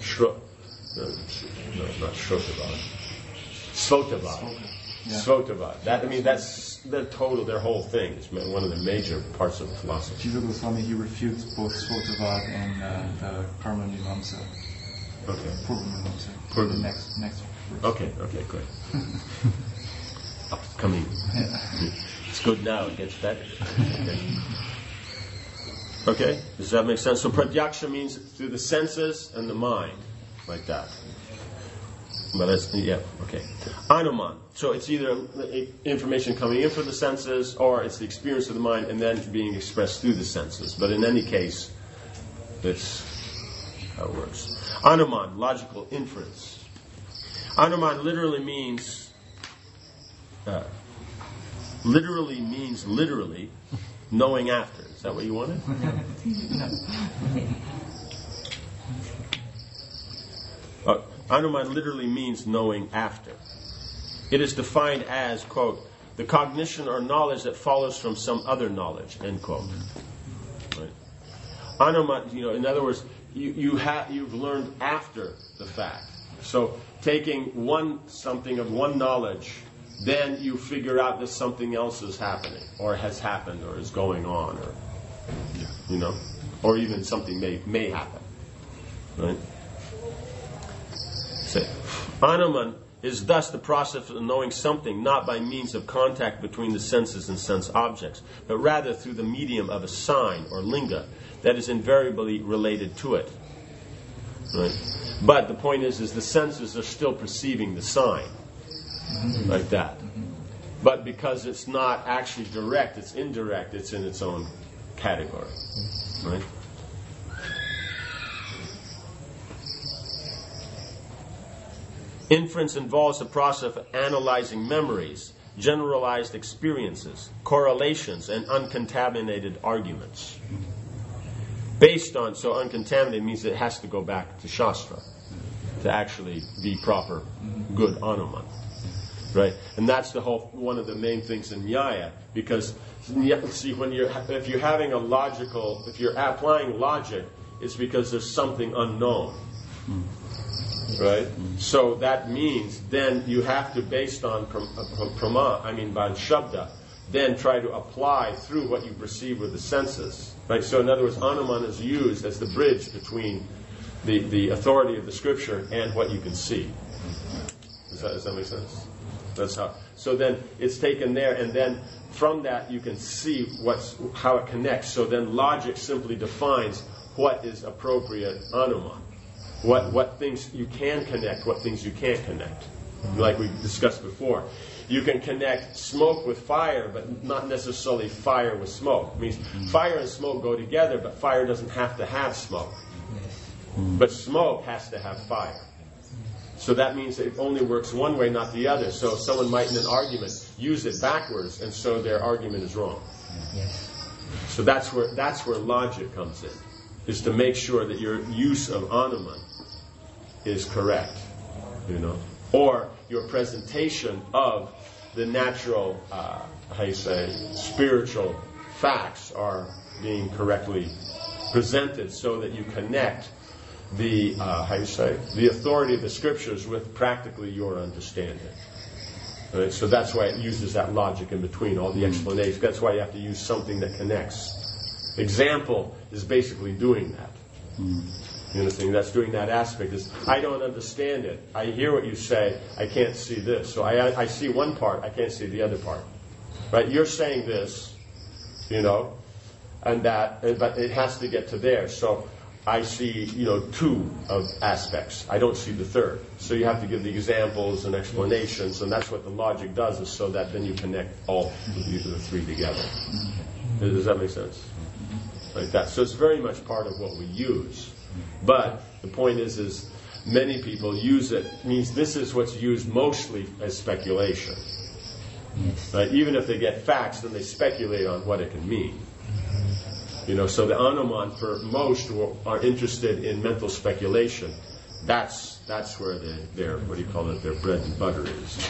Not Shrotavad. Svotavad. Yeah. Svotavad. That's their whole thing. It's one of the major parts of the philosophy. Jiva Goswami, he refutes both Svotavad and the Karma Mimamsa. Okay. Purva Mimamsa. For the next verse. Okay, good. Upcoming. Yeah. It's good now, it gets better. Okay, does that make sense? So pratyaksha means through the senses and the mind, like that. But okay. Anuman, so it's either information coming in from the senses, or it's the experience of the mind and then being expressed through the senses. But in any case, that's how it works. Anuman, logical inference. Anuman literally means knowing after. Is that what you wanted? Anuman literally means knowing after. It is defined as, quote, the cognition or knowledge that follows from some other knowledge, end quote. Right. Anuman, in other words, you've learned after the fact. So taking something of one knowledge, then you figure out that something else is happening, or has happened, or is going on, or or even something may happen. Right? So, Anuman is thus the process of knowing something not by means of contact between the senses and sense objects, but rather through the medium of a sign or linga that is invariably related to it. Right? But the point is the senses are still perceiving the sign, like that. But because it's not actually direct, it's indirect, it's in its own category. Right? Inference involves the process of analyzing memories, generalized experiences, correlations, and uncontaminated arguments. Based on, so uncontaminated means it has to go back to Shastra to actually be proper, good Anuman. Right? And that's the whole, one of the main things in Nyaya, because, see, if you're having a logical, if you're applying logic, it's because there's something unknown. Right? So that means then you have to, based on on Shabda, then try to apply through what you perceive with the senses. Right? So in other words, Anuman is used as the bridge between the authority of the scripture and what you can see. Does that make sense? That's how. So then it's taken there, and then from that you can see how it connects. So then logic simply defines what is appropriate Anuman. What things you can connect, what things you can't connect. Like we discussed before. You can connect smoke with fire, but not necessarily fire with smoke. It means fire and smoke go together, but fire doesn't have to have smoke. But smoke has to have fire. So that means it only works one way, not the other. So someone might, in an argument, use it backwards, and so their argument is wrong. So that's where logic comes in, is to make sure that your use of Anuman is correct, or your presentation of the natural, spiritual facts are being correctly presented, so that you connect the authority of the scriptures with practically your understanding. Right? So that's why it uses that logic in between all the explanations. That's why you have to use something that connects. Example is basically doing that. You understand? That's doing that aspect. Is I don't understand it. I hear what you say. I can't see this. So I see one part. I can't see the other part. Right? You're saying this, and that, but it has to get to there. So I see, two of aspects. I don't see the third. So you have to give the examples and explanations, and that's what the logic does, is so that then you connect all the three together. Does that make sense? Like that. So it's very much part of what we use. But the point is many people use it, means this is what's used mostly as speculation. Right? Even if they get facts, then they speculate on what it can mean. So the Anuman, for most who are interested in mental speculation, that's where their what do you call it? Their bread and butter is.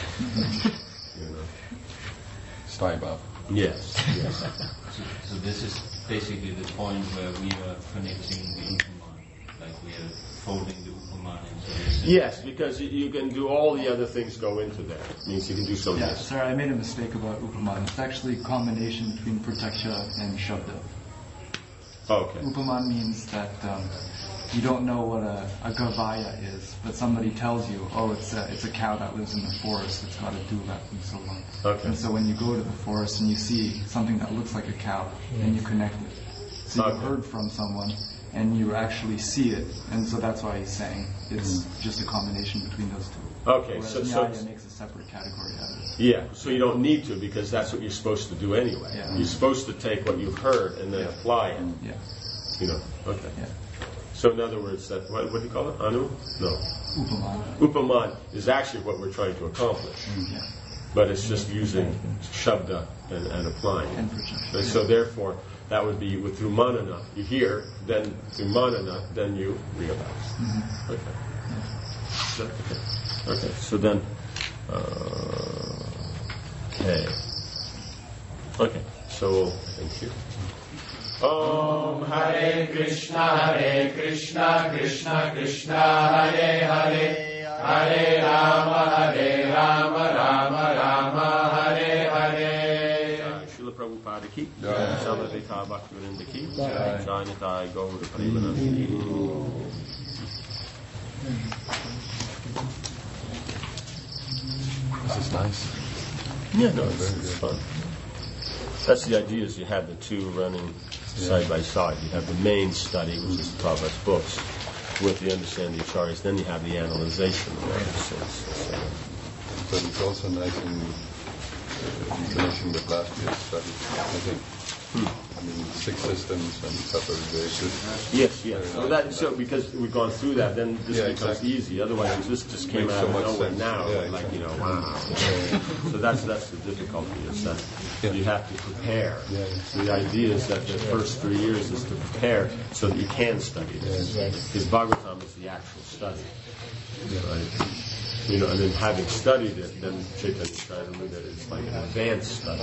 Staibab. Yes. So this is basically the point where we are connecting the Upaman, like we are folding the Upaman into this. Yes, because you can do all the other things go into there. It means you can do so much. Sorry, I made a mistake about Upaman. It's actually a combination between Pratyaksha and Shabda. Okay. Upaman means that you don't know what a gavaya is, but somebody tells you, it's a cow that lives in the forest, it's got a duvat and so on. Okay. And so when you go to the forest and you see something that looks like a cow, then you connect it. So you heard from someone and you actually see it, and so that's why he's saying it's just a combination between those two. Okay, Whereas so Nyaya makes a separate category out of it. Yeah, so you don't need to, because that's what you're supposed to do anyway. Yeah. You're supposed to take what you've heard and then apply it. Yeah. Okay. Yeah. So in other words, that what do you call it? Anu? No. Upaman. Upaman is actually what we're trying to accomplish. Yeah. But it's just using Shabda and applying it. And so therefore, that would be through Manana. You hear, then through Manana, then you realize. Okay. Okay, so then, okay, so thank you. Om Hare Krishna, Krishna Krishna, Hare Hare, Hare Rama, Rama Rama, Hare Hare. Srila Prabhupada ki, Samadhita Bhaktivedanta ki, Jai Gaura Premanandi ki. This is nice. Yeah, no, it's fun. That's the idea, is you have the two running side by side. You have the main study, which is the Prabhupada's books, with the understanding of the acharyas. Then you have the analyzation of that. But it's also nice in connection with last year's study, I think. I mean, 6 systems and separation. Yes. So because we've gone through that, then this becomes easy. Otherwise, this just came out of nowhere now. Wow. So that's the difficulty, is that you have to prepare. The idea is that the first 3 years is to prepare so that you can study this. Because Bhagavatam is the actual study. Right? And then having studied it, then Chaitanya Charitamrita is like an advanced study.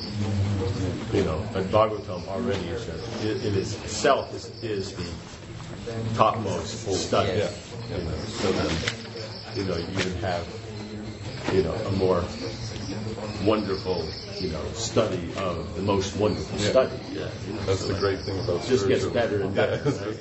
But Bhagavatam already is itself is the topmost study. So then, you would have, a more wonderful, study of the most wonderful study. That's the great thing about it. Just gets better and better. Right?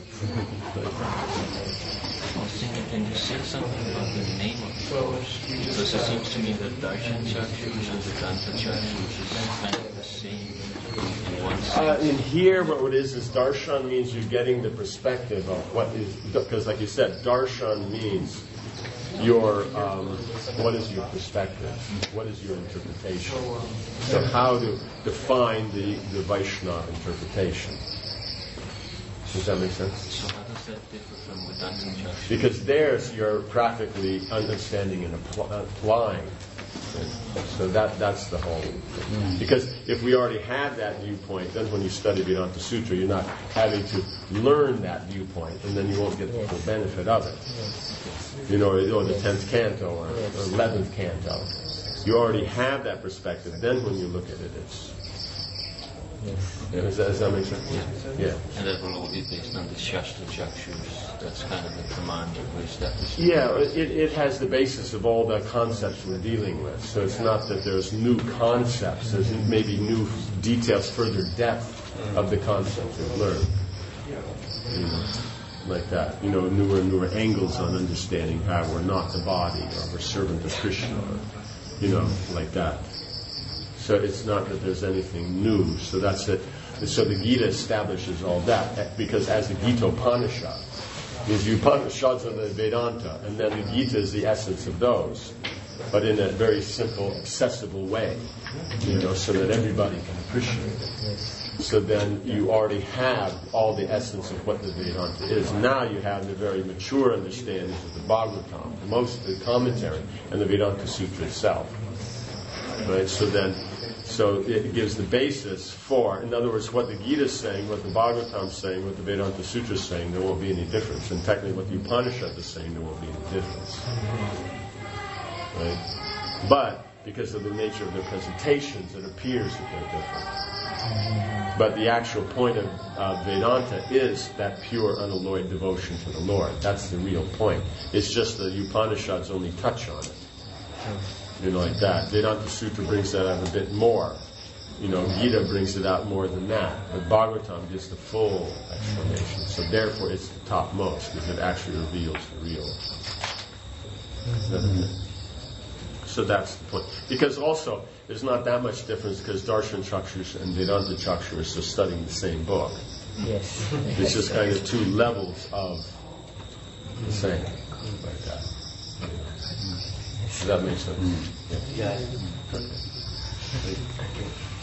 Can you say something about the name of the course? Because it seems to me that Darshan Chakshus and Vedanta Chakshus is kind of the same in one sense. In here, what it is Darshan means you're getting the perspective of what is, because like you said, Darshan means your, what is your perspective? What is your interpretation? So how to define the Vaishnava interpretation. Does that make sense? So how does that differ from Vedanta Chakshus? Because there's you're practically understanding and applying. So that's the whole thing. Because if we already have that viewpoint, then when you study Vedanta Sutra, you're not having to learn that viewpoint, and then you won't get the full benefit of it. Or the 10th canto or 11th canto. You already have that perspective. Then when you look at it, it's... Does that make sense? Yeah. And that will all be based on the Shastra Chakshus. That's kind of the command that we're establishing. Yeah, it has the basis of all the concepts we're dealing with. So it's not that there's new concepts. There's maybe new details, further depth of the concepts we've learned. Like that. Newer and newer angles on understanding how we're not the body, or we're servant of Krishna, or, like that. So it's not that there's anything new. So that's it. So the Gita establishes all that, because as the Gita Upanishad, the Upanishads are the Vedanta, and then the Gita is the essence of those, but in a very simple, accessible way, so that everybody can appreciate it. So then you already have all the essence of what the Vedanta is. Now you have the very mature understanding of the Bhagavatam, the commentary, and the Vedanta Sutra itself. Right? So it gives the basis for, in other words, what the Gita is saying, what the Bhagavatam is saying, what the Vedanta Sutra is saying, there won't be any difference. And technically what the Upanishad is saying, there won't be any difference. Right? But because of the nature of their presentations, it appears that they're different. But the actual point of Vedanta is that pure, unalloyed devotion to the Lord. That's the real point. It's just that the Upanishads only touch on it. Like that. Vedanta Sutra brings that out a bit more. Gita brings it out more than that. But Bhagavatam gives the full explanation. So therefore it's the topmost, because it actually reveals the real. So that's the point. Because also, there's not that much difference, because Darshan Chakshus and Vedanta Chakshus are still studying the same book. Yes. It's just kind of 2 levels of the same. Like that. Does that make sense? Yeah.